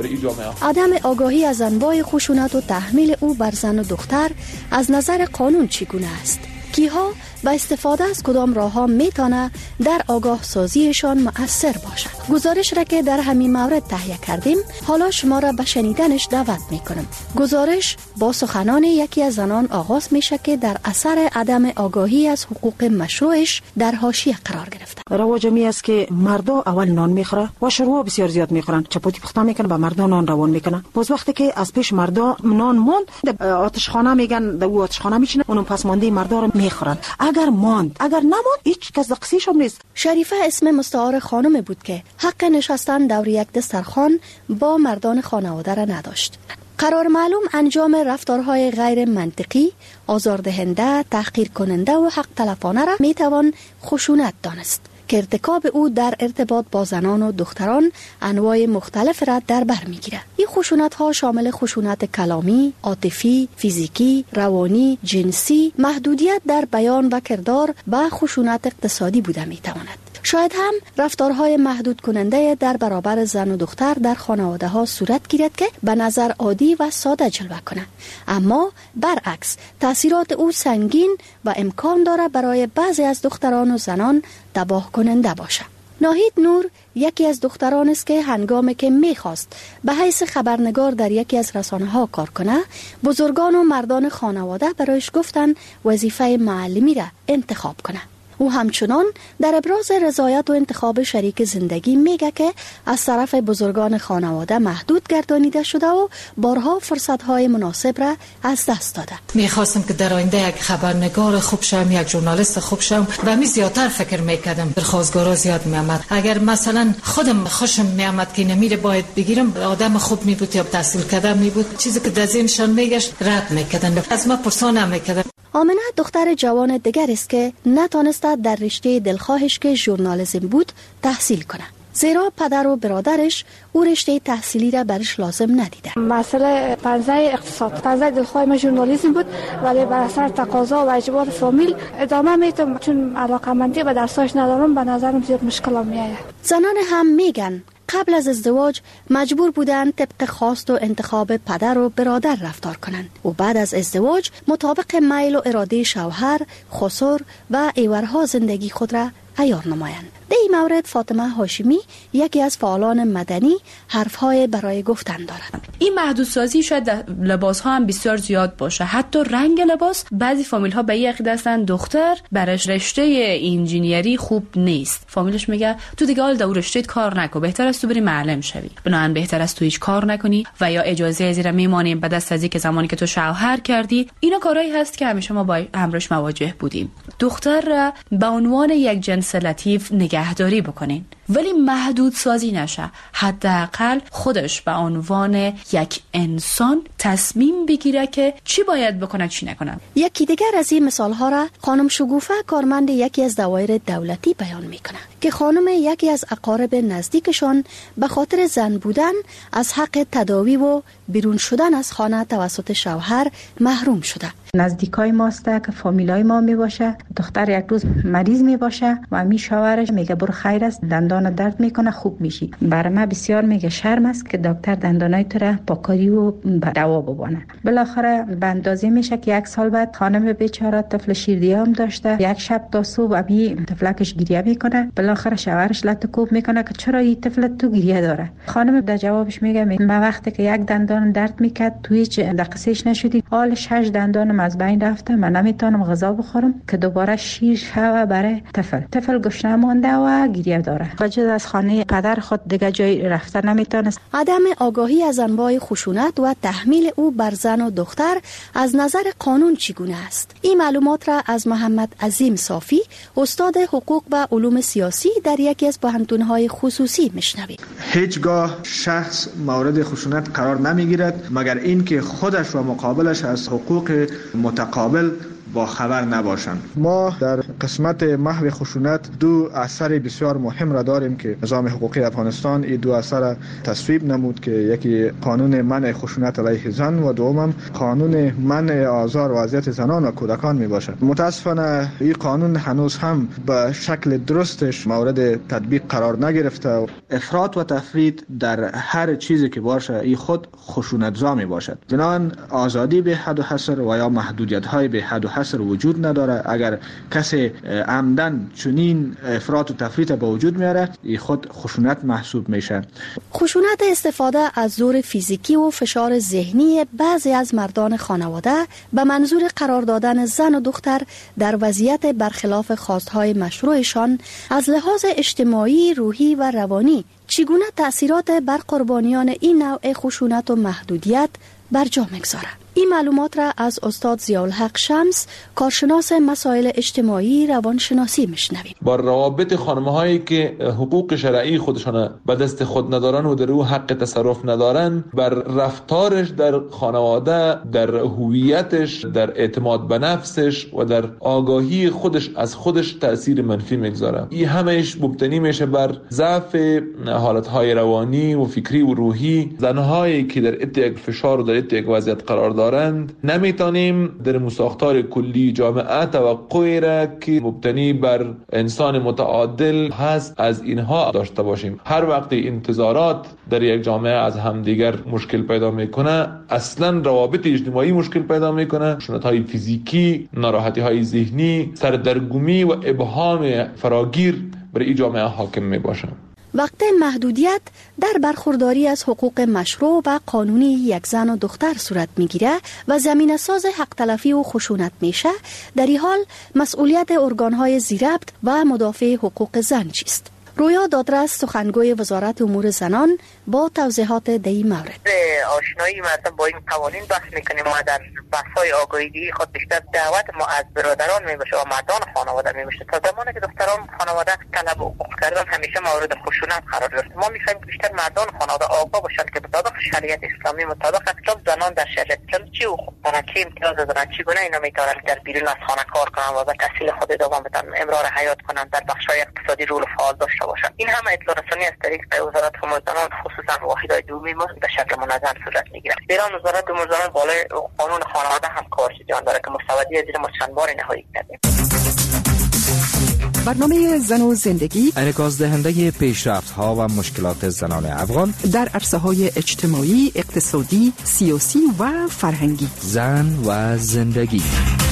برای این جامعه. عدم آگاهی از انواع خشونت و تحمیل او بر زن و دختر از نظر قانون چگونه است؟ کیها با استفاده از کدام راه‌ها میتونه در آگاه سازیشان مؤثر باشد؟ گزارش را که در همین مورد تهیه کردیم حالا شما را به شنیدنش دعوت میکنم. گزارش با سخنان یکی از زنان آغاز میشه که در اثر عدم آگاهی از حقوق مشروعش در حاشیه قرار گرفته. رواج می است که مردا اول نان میخوره و شروع بسیار زیاد میخورن، چپاتی پخته میکنه به مردا نان روان میکنه. باز وقتی که از پیش مردا نان موند آتشخانه میگن در آتشخانه میشینه اونم پس مانده مردا رو میخورن. اگر ماند اگر نماند هیچ کس دقیقش هم نیست. شریفه اسم مستعار خانم بود که حق نشستن دور یک دسترخوان با مردان خانواده را نداشت. قرار معلوم انجام رفتارهای غیر منطقی، آزاردهنده، تحقیر کننده و حق تلفانه را میتوان خشونت دانست که ارتکاب او در ارتباط با زنان و دختران انواع مختلف را در بر میگیرد. این خشونت ها شامل خشونت کلامی، عاطفی، فیزیکی، روانی، جنسی، محدودیت در بیان و کردار و خشونت اقتصادی بوده میتواند. شاید هم رفتارهای محدود کننده در برابر زن و دختر در خانواده ها صورت گیرد که به نظر عادی و ساده جلوه کنند، اما برعکس تاثیرات او سنگین و امکان دارد برای بعضی از دختران و زنان تباه کننده باشد. ناهید نور یکی از دختران است که هنگامی که میخواست به حیث خبرنگار در یکی از رسانه ها کار کنه، بزرگان و مردان خانواده برایش گفتن وظیفه معلمی را انتخاب کنه. او همچنان در ابراز رضایت و انتخاب شریک زندگی میگه که از طرف بزرگان خانواده محدود گردانیده شده و بارها فرصت‌های مناسب را از دست داده. میخواستم که در آینده یک خبرنگار خوب شم، یک ژورنالیست خوب شم و می زیادتر فکر میکردم. درخواستگارا زیاد میامد. اگر مثلا خودم خوشم میامد که نمیره باید بگیرم، آدم خوب می بود یا تحصیل کرده می بود، چیزی که در ذهنشان میگشت رد میکردن، از ما پرسان نمیکردن. آمنه دختر جوان دیگر است که نتانست در رشته دلخواهش که ژورنالیسم بود تحصیل کنه، زیرا پدر و برادرش او رشته تحصیلی را برش لازم ندیده. مسئله پنزه اقتصاد، پنزه دلخواه ما ژورنالیسم بود، ولی بر اثر تقاضا و اجبار فامیل ادامه میتونم، چون علاقمندی به درساش ندارم، به نظرم زیاد مشکل میاد. زنان هم میگن قبل از ازدواج مجبور بودن طبق خواست و انتخاب پدر و برادر رفتار کنند و بعد از ازدواج مطابق میل و اراده شوهر، خسر و ایورها زندگی خود را عیار نمایند. در این مورد فاطمه هاشمی یکی از فعالان مدنی حرفهای برای گفتن دارد. این محدودسازی شاید لباس ها هم بسیار زیاد باشه، حتی رنگ لباس. بعضی فامیل ها به این عقیده هستن دختر برش رشته انجینیری خوب نیست، فامیلش میگه تو دیگه حال در رشته کار نکن، بهتر است تو بری معلم شوی، بنابراین بهتر است تو هیچ کار نکنی و یا اجازه زیر میمانیم به دست از اینکه زمانی که تو شوهر کردی. اینا کارهایی هست که همیشه ما با امرش مواجه بودیم. دختر را به عنوان یک جنس لطیف نگهداری بکنین، ولی محدود سازی نشه. حداقل خودش به عنوان یک انسان تصمیم بگیره که چی باید بکنه چی نکنه. یکی دیگر از این مثال ها را خانم شگوفه کارمند یکی از دوایر دولتی بیان میکنه که خانم یکی از اقارب نزدیکشان به خاطر زن بودن از حق تداوی و بیرون شدن از خانه توسط شوهر محروم شده. نزدیکای ماست که فامیلای ما می باشه، دختر یک روز مریض می باشه و می شوهرش میگه برو خیر است، دندان درد میکنه خوب میشی. برای ما بسیار میگه شرم است که دکتر دندانای تو را پاکاری و دوا ببونه. بالاخره به اندازه میشه که یک سال بعد خانم بیچاره طفل شیردیام داشته، یک شب تا صبح ابی طفلکش گریه میکنه. بالاخره شوهرش لطکوب میکنه که چرا این طفل تو گریه داره. خانم در جوابش میگه من وقتی که یک دندان درد میکرد تو هیچ دقیقش نشدی، حال 6 دندانم از بین رفته، من نمیتونم غذا بخورم که دوباره شیر شوه برای طفل گشنه مانده و گریه داره. بجز از خانه پدر خود دیگه جای رفته نمیتونست. عدم آگاهی از انواع خشونت و تحمیل او بر زن و دختر از نظر قانون چگونه است؟ این معلومات را از محمد عظیم صافی، استاد حقوق و علوم سیاسی در یکی از پوهنتون‌های خصوصی میشنوید. هیچگاه شخص مورد خشونت قرار نمیگیرد مگر اینکه خودش و مقابلش از حقوق متقابل با خبر نباشند. ما در قسمت محو خشونت 2 اثر بسیار مهم را داریم که نظام حقوقی افغانستان این دو اثر تصویب نمود که یکی قانون منع خشونت علیه زن و دوم قانون منع آزار و اذیت زنان و کودکان می باشد. متاسفانه این قانون هنوز هم به شکل درستش مورد تطبیق قرار نگرفته. افراط و تفرید در هر چیزی که باشه این خود خشونت‌زا می باشد. بنابراین آزادی به حد و حصر و یا محدودیت‌های به حد و حصر وجود نداره. اگر کسی عمدن چنین افراط و تفریط به وجود میاره این خود خشونت محسوب میشه. خشونت استفاده از زور فیزیکی و فشار ذهنی بعضی از مردان خانواده به منظور قرار دادن زن و دختر در وضعیت برخلاف خواستهای مشروعشان از لحاظ اجتماعی، روحی و روانی چگونه تأثیرات بر قربانیان این نوع خشونت و محدودیت بر جا می‌گذارد. این معلومات را از استاد ضیاءالحق شمس، کارشناس مسائل اجتماعی روانشناسی میشنویم. با روابط خانم‌هایی که حقوق شرعی خودشان به دست خود ندارن و در او حق تصرف ندارن، بر رفتارش در خانواده، در هویتش، در اعتماد به نفسش و در آگاهی خودش از خودش تأثیر منفی میگذاره. این همهش مبتنی میشه بر ضعف حالت‌های روانی و فکری و روحی. زن‌هایی که در یک فشار و در یک وضعیت قرار دارند نمیتونیم در مساختار کلی جامعه توقعی را که مبتنی بر انسان متعادل هست از اینها داشته باشیم. هر وقت انتظارات در یک جامعه از همدیگر مشکل پیدا میکنه، اصلا روابط اجتماعی مشکل پیدا میکنه، خشونت‌های فیزیکی، ناراحتی‌های ذهنی، سردرگمی و ابهام فراگیر بر این جامعه حاکم میباشه. وقت محدودیت در برخورداری از حقوق مشروع و قانونی یک زن و دختر صورت میگیره و زمینه ساز حق تلفی و خشونت میشه، در این حال مسئولیت ارگانهای ذی‌ربط و مدافع حقوق زن چیست؟ رویا دادرس، سخنگوی وزارت امور زنان، با توضیحات در این مورد. آشنایی مثلا با این قوانین بحث میکنیم و در بحث‌های آگاهی خود بیشتر دعوت ما از برادران میباشه و مردان خانواده میباشه. تا زمانی که دختران خانواده طلب حقوق کردن همیشه مورد خشونت قرار گرفت. ما میخوایم بیشتر مردان خانواده آگاه باشند که مطابق شریعت اسلامی، مطابق احکام زنان در شریعت چه حقوق دارن، چه امتیاز دارن، چگونه اینا میتونن در بیرون از خانه کار کنن و به تحصیل خود ادامه بدن، امرار حیات کنن، در بخش‌های اقتصادی رول فعال داشته باشن. این همه اطلاع رسانی از طریق وزارت امور زنان خصوصا واحدهای عمومی ما به شکل منظم صورت میگیره. ایران وزارت امور زنان بالای قانون خانواده هم کارش جان داره که مستودی زیر ما چند بار نهایی کرده. برنامه زن و زندگی انعکاس دهنده پیشرفت‌ها و مشکلات زنان افغان در عرصه‌های اجتماعی، اقتصادی، سیاسی و فرهنگی. زن و زندگی.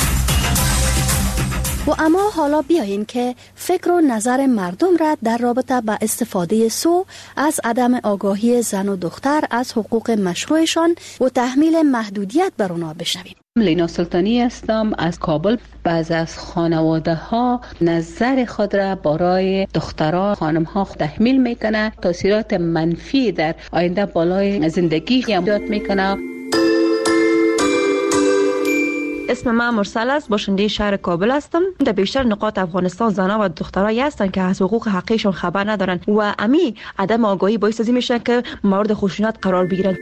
و اما حالا بیایین که فکر و نظر مردم را در رابطه با استفاده سو از عدم آگاهی زن و دختر از حقوق مشروعشان و تحمیل محدودیت بر اونا بشنویم. لینا سلطانی هستم از کابل. بعض از خانواده ها نظر خود را برای دختران خانم ها تحمیل میکنه، تاثیرات منفی در آینده بالای زندگی ایجاد میکنه. اسم من مرسل است، باشنده شهر کابل هستم. در بیشتر نقاط افغانستان زنان و دخترایی هستند که از حقوق حقیقیشون خبر ندارن و امی عدم آگاهی باعث از میشن که مورد خشونت قرار بگیرن.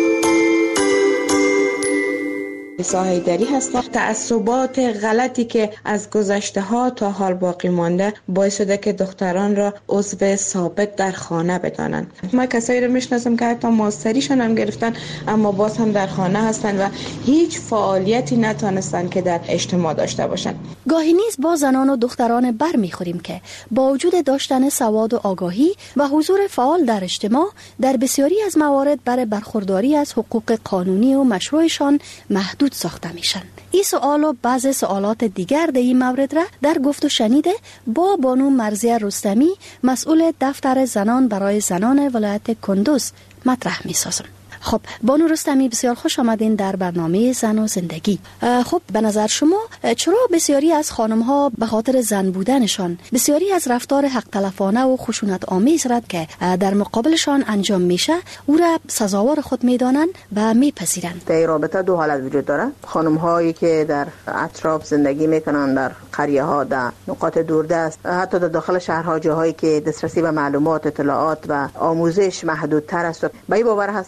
ساحیدری هستم. تعصبات غلطی که از گذشته ها تا حال باقی مانده باعث شده که دختران را عضو ثابت در خانه بدانند. ما کسایی رو میشناسم که حتی ماستریشون هم گرفتن اما باز هم در خانه هستن و هیچ فعالیتی نتونستن که در اجتماع داشته باشن. گاهی نیز با زنان و دختران بر میخوریم که با وجود داشتن سواد و آگاهی و حضور فعال در اجتماع در بسیاری از موارد برای برخورداری از حقوق قانونی و مشروعشان محدود ساخته میشن. این سوال و بعض سوالات دیگر در این مورد را در گفت و شنیده با بانو مرضیه رستمی، مسئول دفتر زنان برای زنان ولایت کندوز مطرح میسازم. خب بانو رستمی، بسیار خوش آمدین در برنامه زن و زندگی. خب به نظر شما چرا بسیاری از خانم ها به خاطر زن بودنشان بسیاری از رفتار حق تلفانه و خشونت آمیز را که در مقابلشان انجام میشه او را سزاوار خود میدانند و میپذیرند؟ در این رابطه دو حالت وجود داره. خانم هایی که در اطراف زندگی میکنن، در قریه ها، در نقاط دوردست، حتی در داخل شهرها، جاهایی که دسترسی به معلومات، اطلاعات و آموزش محدودتر است، به این باور هستند که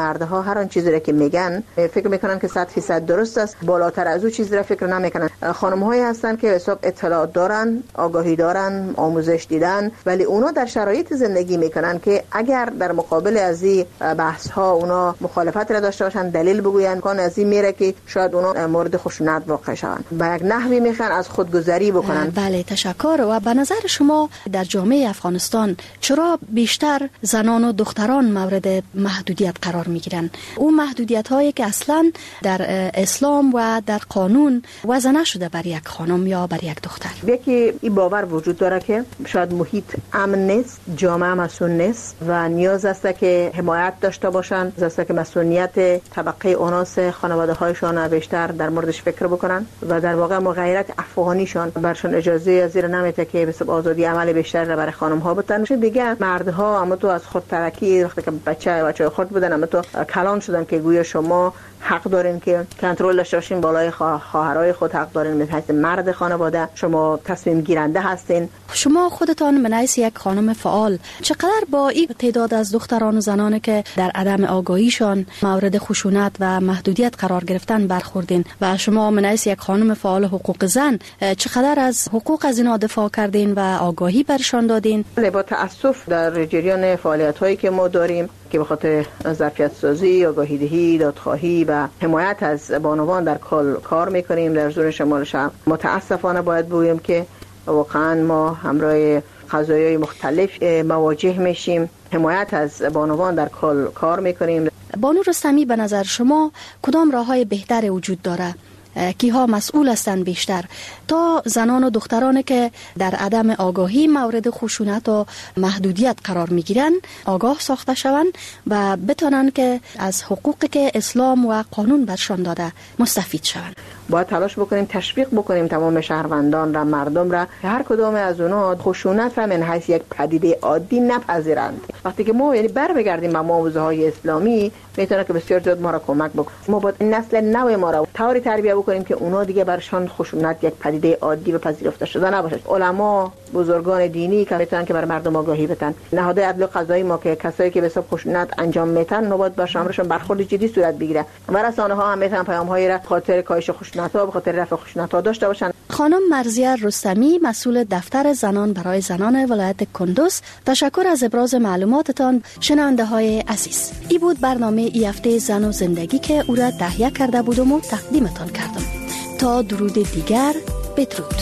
مردها هر آن چیزی را که میگن فکر میکنن که 100% درست است، بالاتر از او چیزی را فکر نمیکنن. خانم‌هایی هستن که حساب اطلاعات دارن، آگاهی دارن، آموزش دیدن، ولی اونا در شرایط زندگی میکنن که اگر در مقابل از این بحث ها اونا مخالفت را داشته باشن، دلیل بگوین، کان از این میره که شاید اونا مورد خشونت واقع شوند، به یک نحوی میخوان از خودگذری بکنن. بله، تشکر. و به نظر شما در جامعه افغانستان چرا بیشتر زنان و دختران مورد محدودیت قرار میگیرن؟ اون محدودیت هایی که اصلا در اسلام و در قانون وضع نشده بر یک خانم یا بر یک دختر. یکی این باور وجود داره که شاید محیط امن نیست، جامعه مسئول نیست و نیاز است که حمایت داشته باشن، است که مسئولیت طبقه اوناس خانواده هایشان بیشتر در موردش فکر بکنن و در واقع مغایرت افغانیشان برشان اجازه از زیر نمیته که به سبب آزادی عمل بیشتر را برای خانم ها بدن. دیگه مردها اما تو از خود ترکی وقتی که بچه خود بودن اما تو کلان شدن که گویا شما حق دارین که کنترل داشته باشین بالای خواهرای خود، حق دارین مثل مرد خانواده، شما تصمیم گیرنده هستین. شما خودتان به حیث یک خانم فعال چقدر با این تعداد از دختران و زنانی که در عدم آگاهیشان مورد خشونت و محدودیت قرار گرفتن برخوردین و شما به حیث یک خانم فعال حقوق زن چقدر از حقوق از اینا دفاع کردین و آگاهی برشان دادین؟ با تأسف در جریان فعالیت هایی که ما داریم که به خاطر ظرفیت سازی، آگاهی دهی، دادخواهی و حمایت از بانوان در کار میکنیم در زون شمال شهر. متاسفانه باید بگویم که واقعا ما همراه قضایای مختلف مواجه میشیم. حمایت از بانوان در کار میکنیم. بانو رستمی، به نظر شما کدام راههای بهتر وجود داره؟ کیها مسئول هستند بیشتر تا زنان و دخترانی که در عدم آگاهی مورد خشونت و محدودیت قرار میگیرن آگاه ساخته شوند و بتونن که از حقوقی که اسلام و قانون برشان داده مستفید شوند؟ باید تلاش بکنیم تشویق بکنیم تمام شهروندان را، مردم را، هر کدام از اونا خشونت را من حیث یک پدیده عادی نپذیرند. وقتی که ما بر بگردیم به موضوعهای اسلامی میتونه که بسیار زیاد ما را کمک بکنه. ما باید نسل نو ما را طوری تربیت بکنیم که اونا دیگه برشان خشونت یک پدیده عادی و پذیرفته شده نباشه. علما، بزرگان دینی که میتونن که بر مردم آگاهی بدن، نهادهای عدل و قضایی ما که کسایی که به حساب خشونت انجام میدن نوبت باشه امرشون برخورد جدی صورت بگیره و رسانه ها هم میتونن پیام‌هایی را خاطر کاهش خشونت ها به خاطر رفع خشونت ها داشته باشن. خانم مرضیه رستمی، مسئول دفتر زنان برای زنان ولایت کندوز، تشکر از ابراز معلوماتتان. شنونده های عزیز، این بود برنامه ای هفته زن و زندگی که او را تهیه کرده بودم و تقدیمتان کردم. تا درود دیگر، بدرود.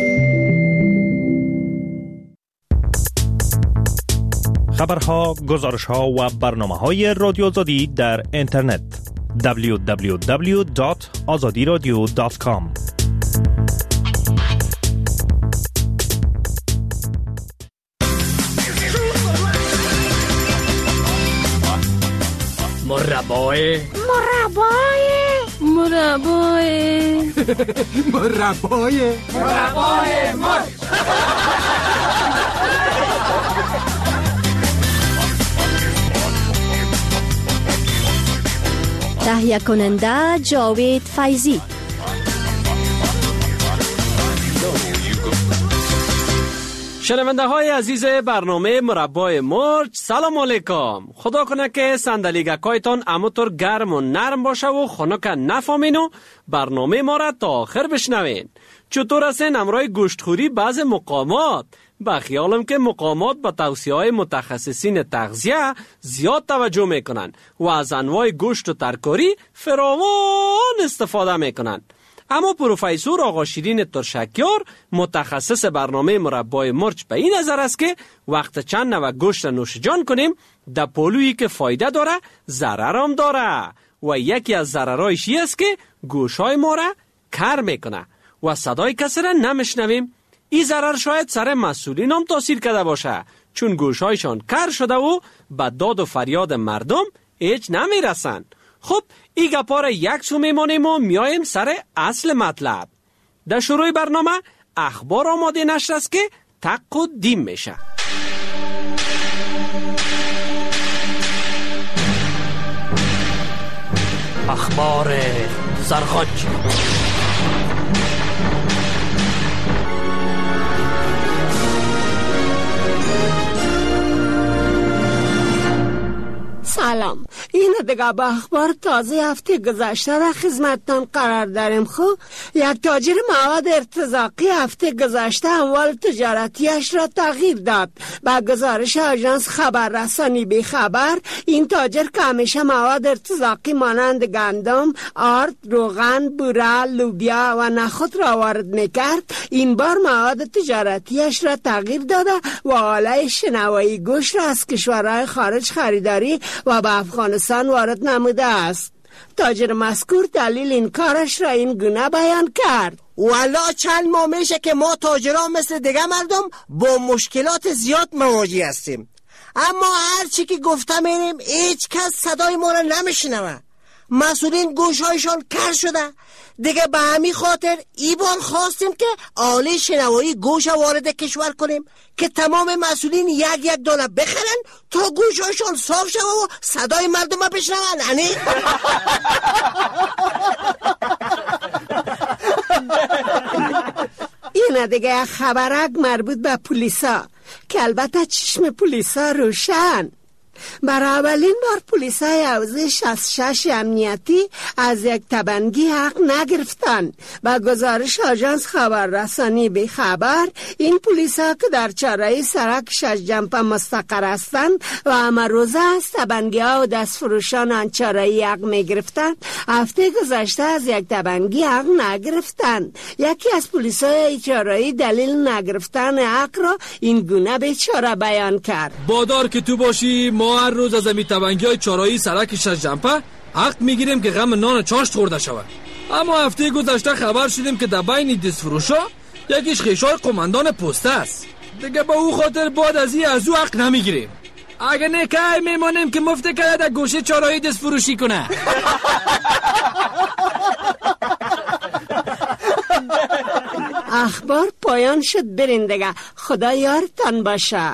خبرها، گزارشها و برنامه‌های رادیو آزادی در اینترنت www.azadiradio.com. مربای مرچ. تهیه کننده جاوید فیضی. شنونده های عزیز برنامه مربای مرچ، سلام علیکم. خدا کنه که صندلیگکایتان اموتر گرم و نرم باشه و خنک نفهمین و برنامه ما را تا آخر بشنوین. چطور هستین امرای گوشتخوری بعض مقامات؟ با خیالم که مقامات با توصیه‌های متخصصین تغذیه زیاد توجه میکنن و از انواع گوشت و ترکاری فراوان استفاده میکنن. اما پروفسور آقا شیرین ترشکیار، متخصص برنامه مربای مرچ، به این نظر است که وقت چند نوع گوشت نوش جان کنیم در پلویی که فایده داره ضرر هم داره و یکی از ضررایش این است که گوشهای ما را کر میکنه و صدای کسی را نمیشنویم. این ضرر شاید سر مسئولین هم تاثیر کرده باشه، چون گوشهایشان کر شده و به داد و فریاد مردم هیچ نمیرسن. خب این گپا را یک سو میمانیم و میایم سر اصل مطلب. در شروع برنامه اخبار آماده نشر است که تقدیم میشه. اخبار زرخاج. سلام، این دیگه با اخبار تازه هفته گذشته را خدمتتان قرار داریم. خب یک تاجر مواد ارتزاقی هفته گذشته اموال تجارتیش را تغییر داد. با گزارش آژانس خبررسانی بی خبر، این تاجر که همیشه مواد ارتزاقی مانند گندم، آرد، روغن، بوره، لوبیا و نخود را وارد میکرد، این بار مواد تجارتیش را تغییر داده و آله شنوایی گوشت را از کشورهای خارج خریداری و به افغانستان وارد نموده است. تاجر مذکور دلیل این کارش را این گونه بیان کرد: والا چند ماه میشه که ما تاجران مثل دیگه مردم با مشکلات زیاد مواجه هستیم، اما هر چی که گفته میریم هیچ کس صدای ما را نمیشنوه. مسئولین گوشهایشان کر شده. دیگه به همین خاطر ایبان خواستیم که آله شنوایی گوش وارد کشور کنیم که تمام مسئولین یک دانه بخرن تا گوشهایشان صاف شده و صدای مردم را بشنون. این دیگه خبرک مربوط به پلیسا که البته چشم پلیسا روشن. برای اولین بار پلیسای حوزه 66 امنیتی از یک تبنگی حق نگرفتن. با گزارش آژانس خبررسانی بی خبر، این پلیسا که در چهارراه سرک ششجنبه مستقر هستند و همه روزه از تبنگی ها و دستفروشان آن چهارراهی حق میگرفتند، هفته گذشته از یک تبنگی حق نگرفتند. یکی از پلیسای چهارراهی دلیل نگرفتن حق را این گونه بیچاره بیان کرد: بادار که تو باشی ما هر روز از امی تبنگی های چهارراهی سرک ششجنبه حق میگیریم که غم نان چاشت خورده شود. اما هفته گذشته خبر شدیم که در بین دستفروشا یکیش خیشای قماندان پسته است. دیگه با او خاطر بعد از او حق نمیگیریم. اگه نه که میمانیم که مفت کرده در گوشه چهارراهی دستفروشی کنه. اخبار پایان شد. برین دیگه، خدا یارتان باشه.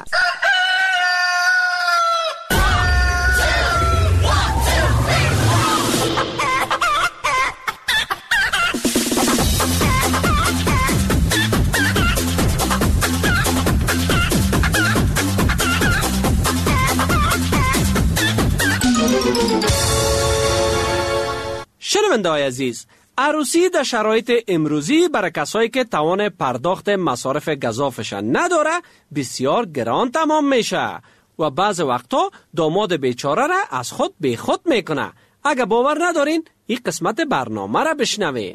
شنونده های عزیز، عروسی در شرایط امروزی برای کسایی که توان پرداخت مصارف گزافشان نداره بسیار گران تمام میشه و بعض وقتا داماد بیچاره را از خود بی خود میکنه. اگه باور ندارین این قسمت برنامه را بشنوین.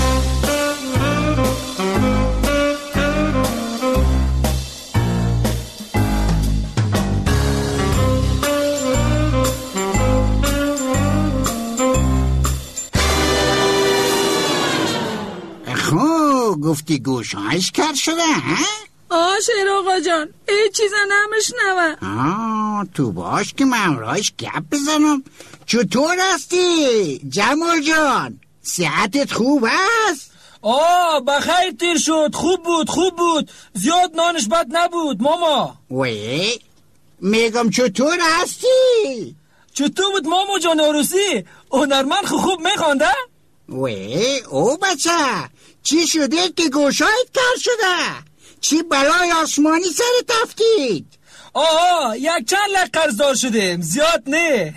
گفتی گوشهایش کر شده ها؟ شیر آقا جان ای چیزا نمیشنوه. تو باش که من راش گپ بزنم. چطور هستی جمال جان؟ صحتت خوب است؟ بخیر تیر شد. خوب بود زیاد نانش بد نبود ماما. وی میگم چطور هستی؟ چطور بود ماما جان عروسی؟ هنرمند خوب میخوانده؟ وی او بچه چی شده که گوشایت کر شده؟ چی بلای آسمانی سر تفتید؟ یک چند لک قرضدار شدیم، زیاد نه.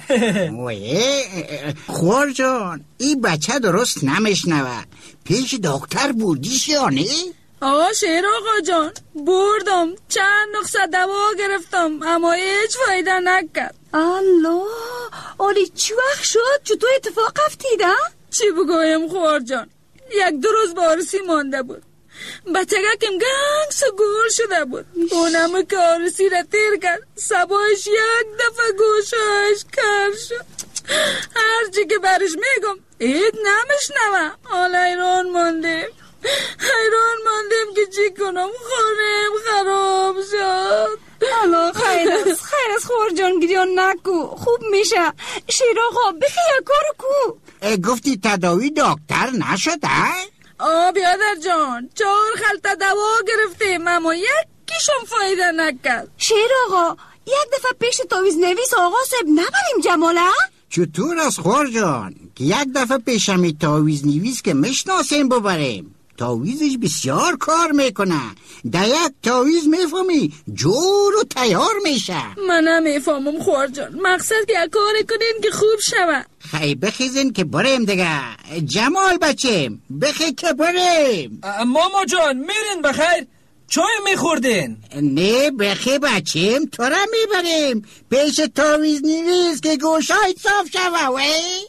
خور جان این بچه درست نمیشنوه. پیش دکتر بودیش یا نه؟ شیر آقا جان بردم، چند نسخه دوا گرفتم اما هیچ فایده نکرد. الله اولی چی وقت شد؟ چطور اتفاق افتیده؟ چی بگویم خور جان، یک دو روز با عروسی مانده بود. بچگکم گنگس گول شده بود. اونم که عروسی را تیر کرد سبایش یک دفعه گوشهایش کر شد. هرچی که برش میگم اید نمیشنوه. حالا حیران ماندیم که چی کنم. خورم خراب شد. الله خیر است خور جان گریان نکو، خوب میشه. شیر آقا بخیر کارو کو. گفتی تداوی دکتر نشده؟ بیادر جان 4 خلطه دوا گرفتیم اما یکیشون فایده نکرد. شیر آقا یک دفعه پیش تاویز نویس آقا صاحب نبریم جماله؟ چطور از خور جان که یک دفعه پیش همی تاویز نویس که مشناسیم ببریم؟ تاویزش بسیار کار میکنه. در یک تاویز میفهمی جور و تیار میشه. من نمیفهمم خور جان. مقصد که یک کار کنین که خوب شود. خیلی بخیزین که بریم دیگه. جمال بچیم بخی که بریم. ماما جان میرین بخیر؟ چای میخوردین؟ نه بخی بچیم تو را میبریم پیش تاویز نیست که گوشای صاف شوه. وی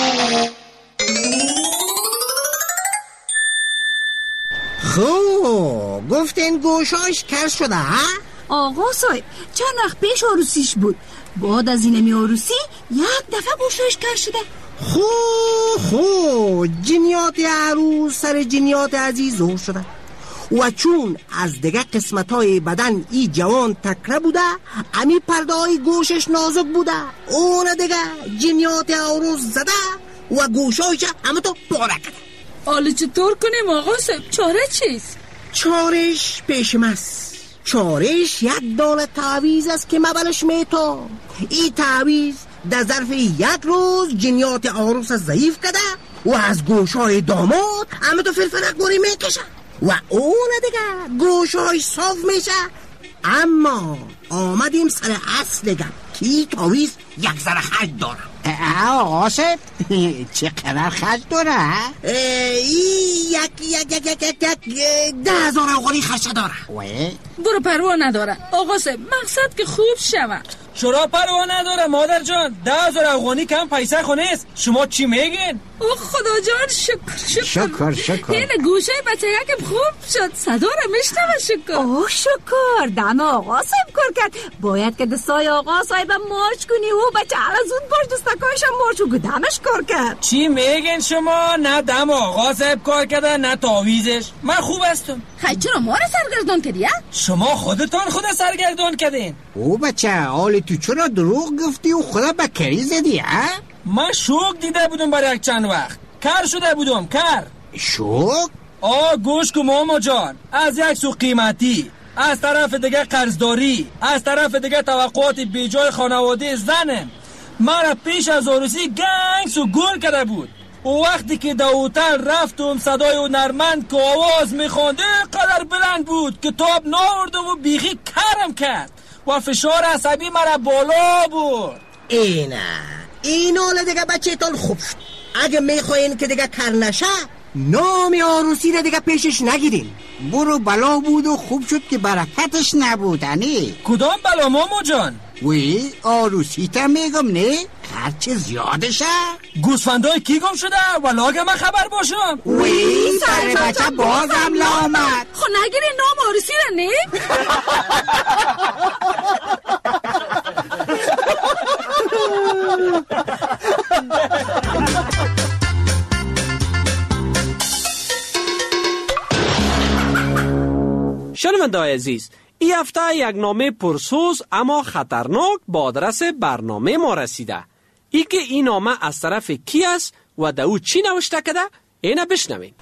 خب گفتین گوشاش کر شده ها؟ آقا صاحب چند وقت پیش عروسیش بود. بعد از اینمی عروسی یک دفعه گوشاش کر شده. خو جنیات عروس سر جنیات عزیز زور شده و چون از دیگه قسمت‌های بدن ای جوان تکره بوده، امی پرده های گوشش نازک بوده، اون دیگه جنیات عروس زده و گوشایش همه تو پاره کرده. حالا چطور کنیم آقا صاحب؟ چاره چیست؟ چارش پیشم است. چارش یک دانه تعویز است که مبلش میتا. ای تعویز در ظرف یک روز جنیات عروس ضعیف کرده و از گوشای داماد همه تو فلفلک گوری میکشه و اون دیگه گوشای صاف میشه. اما آمدیم سر اصل گم که این تعویز یک ذره خرج داره. آقا صاحب چقدر خرج داره؟ یک 10,000 افغانی خرچه داره. برو پروا نداره آقا صاحب، مقصد که خوب شود. چرا پروا نداره مادر جان؟ 10,000 افغانی کم پیسه خونه است. شما چی میگین؟ اوه خدا جان شکر. این گوشه بچه یکم خوب شد. صدا را میشنوه شکر. اوه شکر دم آقا صاحب کار کرد. باید که دستای آقا صاحب مارچ کنی و بچه علا زود باش دستکایش هم مارچ و دمش کار کرد. چی میگین شما؟ نه دم آقا صاحب کار کرده نه تاویزش. من خوب هستم. خیلی چرا ما را سرگردان کردی؟ شما خودتان خود سرگردان کردین. او بچه حال تو چرا دروغ گفتی و خدا بکری زدی ها؟ من شوک دیده بودم برای یک چند وقت. کر شده بودم کر. شوک؟ گوش کن ماما جان. از یک سو قیمتی، از طرف دیگه قرضداری، از طرف دیگه توقعات بیجای خانواده زنم. مرا پیش از عروسی گنگس و گل کرده بود. و وقتی که در هتل رفتم صدای او نرمند که آواز میخوانده قدر بلند بود که تاب ناورده و بیخی کرم کرد و فشار عصبی مرا بالا برد. این حالا دیگه بچه تان خوب شد. اگه میخواین که دیگه کر نشه نام عروسی را دیگه پیشش نگیرین. برو بلا بود و خوب شد که برکتش نبودنی. کدام بلا ماما جان؟ وی عروسی تا میگم نه خرچه زیادشه. گوسفندای کی گم شده ولاگه من خبر باشم. وی سر بچه بازم لامد. خو نگیری نام عروسی را نه. شنونده‌های عزیز، این هفته یک نامه پرسوز اما خطرناک به آدرس برنامه ما رسیده. ای که این نامه از طرف کی است و در او چی نوشته کده اینه بشنویم.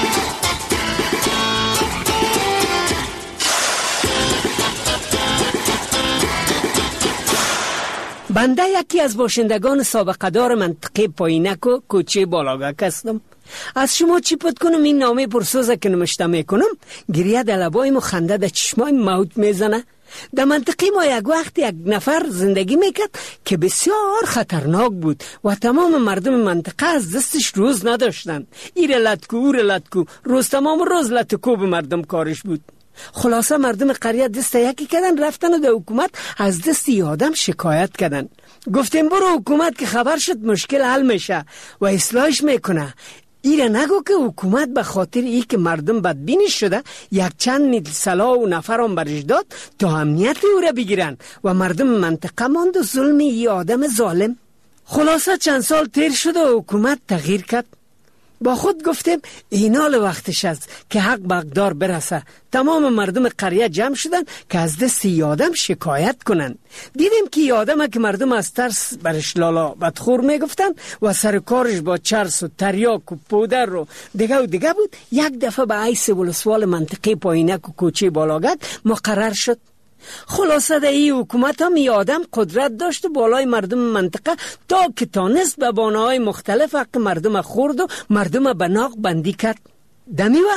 بنده یکی از باشندگان سابقه دار منطقه پایینک و کوچه بالاگک هستم. از شما چی پد کنم این نامه پرسوزه که نمشته میکنم گریه در لبای و خنده در چشمای موت میزنه. در منطقه ما یک وقت یک نفر زندگی میکرد که بسیار خطرناک بود و تمام مردم منطقه از دستش روز نداشتن. ایره لطکو اوره لطکو، روز تمام روز لطکو به مردم کارش بود. خلاصه مردم قریه دست یکی کردن رفتن و در حکومت از دست ای آدم شکایت کردن. گفتیم برو حکومت که خبر شد مشکل حل میشه و اصلاحش میکنه. ایره نگو که حکومت به خاطر ای که مردم بدبینی شده یک چند میل سلاح و نفرم برش داد تا امنیت او را بگیرن و مردم منطقه ماند و ظلم ای آدم ظالم. خلاصه چند سال تیر شد و حکومت تغییر کرد. با خود گفتیم اینال وقتش است که حق به حقدار برسه. تمام مردم قریه جمع شدن که از دست یادم شکایت کنن. دیدیم که یادم که مردم از ترس برش لالا بدخور میگفتن و سر کارش با چرس و تریاک و پودر رو دیگه بود. یک دفعه به عیس ولسوال منطقه پایینک و کوچه بالاگک مقرر شد. خلاصه در این حکومت هم این آدم قدرت داشت بالای مردم منطقه تا که تانست به بانه‌های مختلف حق مردم خورد و مردم به ناق بندی کرد. دمی وقت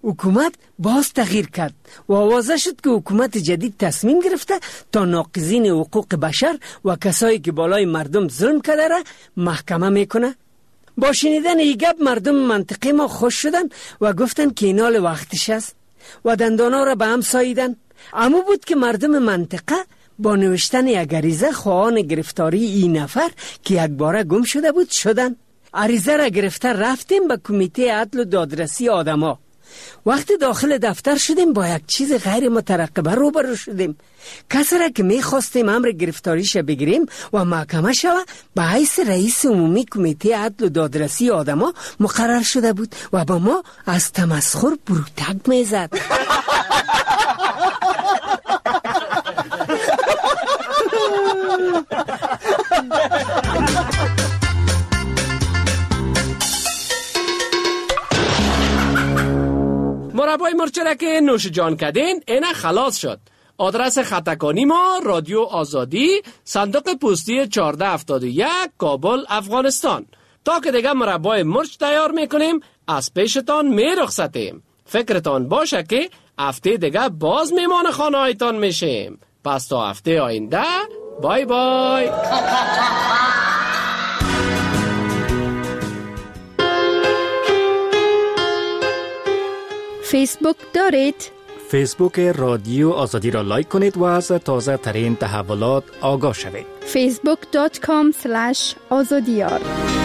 حکومت باز تغییر کرد و آوازه شد که حکومت جدید تصمیم گرفته تا ناقضین حقوق بشر و کسایی که بالای مردم ظلم کرده را محکمه میکنه. با شنیدن این گپ مردم منطقه ما خوش شدن و گفتن که اینال وقتش است و دندانا را به هم ساییدن. امو بود که مردم منطقه با نوشتن یک عریضه خواهان گرفتاری این نفر که یک باره گم شده بود شدن. عریضه را گرفته رفتیم به کمیته عدل و دادرسی آدما. وقتی داخل دفتر شدیم با یک چیز غیر مترقبه روبرو شدیم. کسی را که میخواستیم امر گرفتاریش بگیریم و محکمه شود به حیث رئیس عمومی کمیته عدل و دادرسی آدما مقرر شده بود و با ما از تمسخر بروتک میزد. مربای مرچه که نوش جان کردین اینه خلاص شد. آدرس خطکانی ما رادیو آزادی، صندوق پستی 1471 کابل افغانستان. تا که دیگه مربای مرچ تیار میکنیم از پیشتان میرخصتیم. فکرتان باشه که هفته دیگه باز میمان خانه هایتان میشیم. پس تا هفته آینده بای بای. فیسبوک دارید؟ فیسبوک رادیو آزادی را لایک کنید و از تازه ترین تحولات آگاه شوید. facebook.com/azadiyar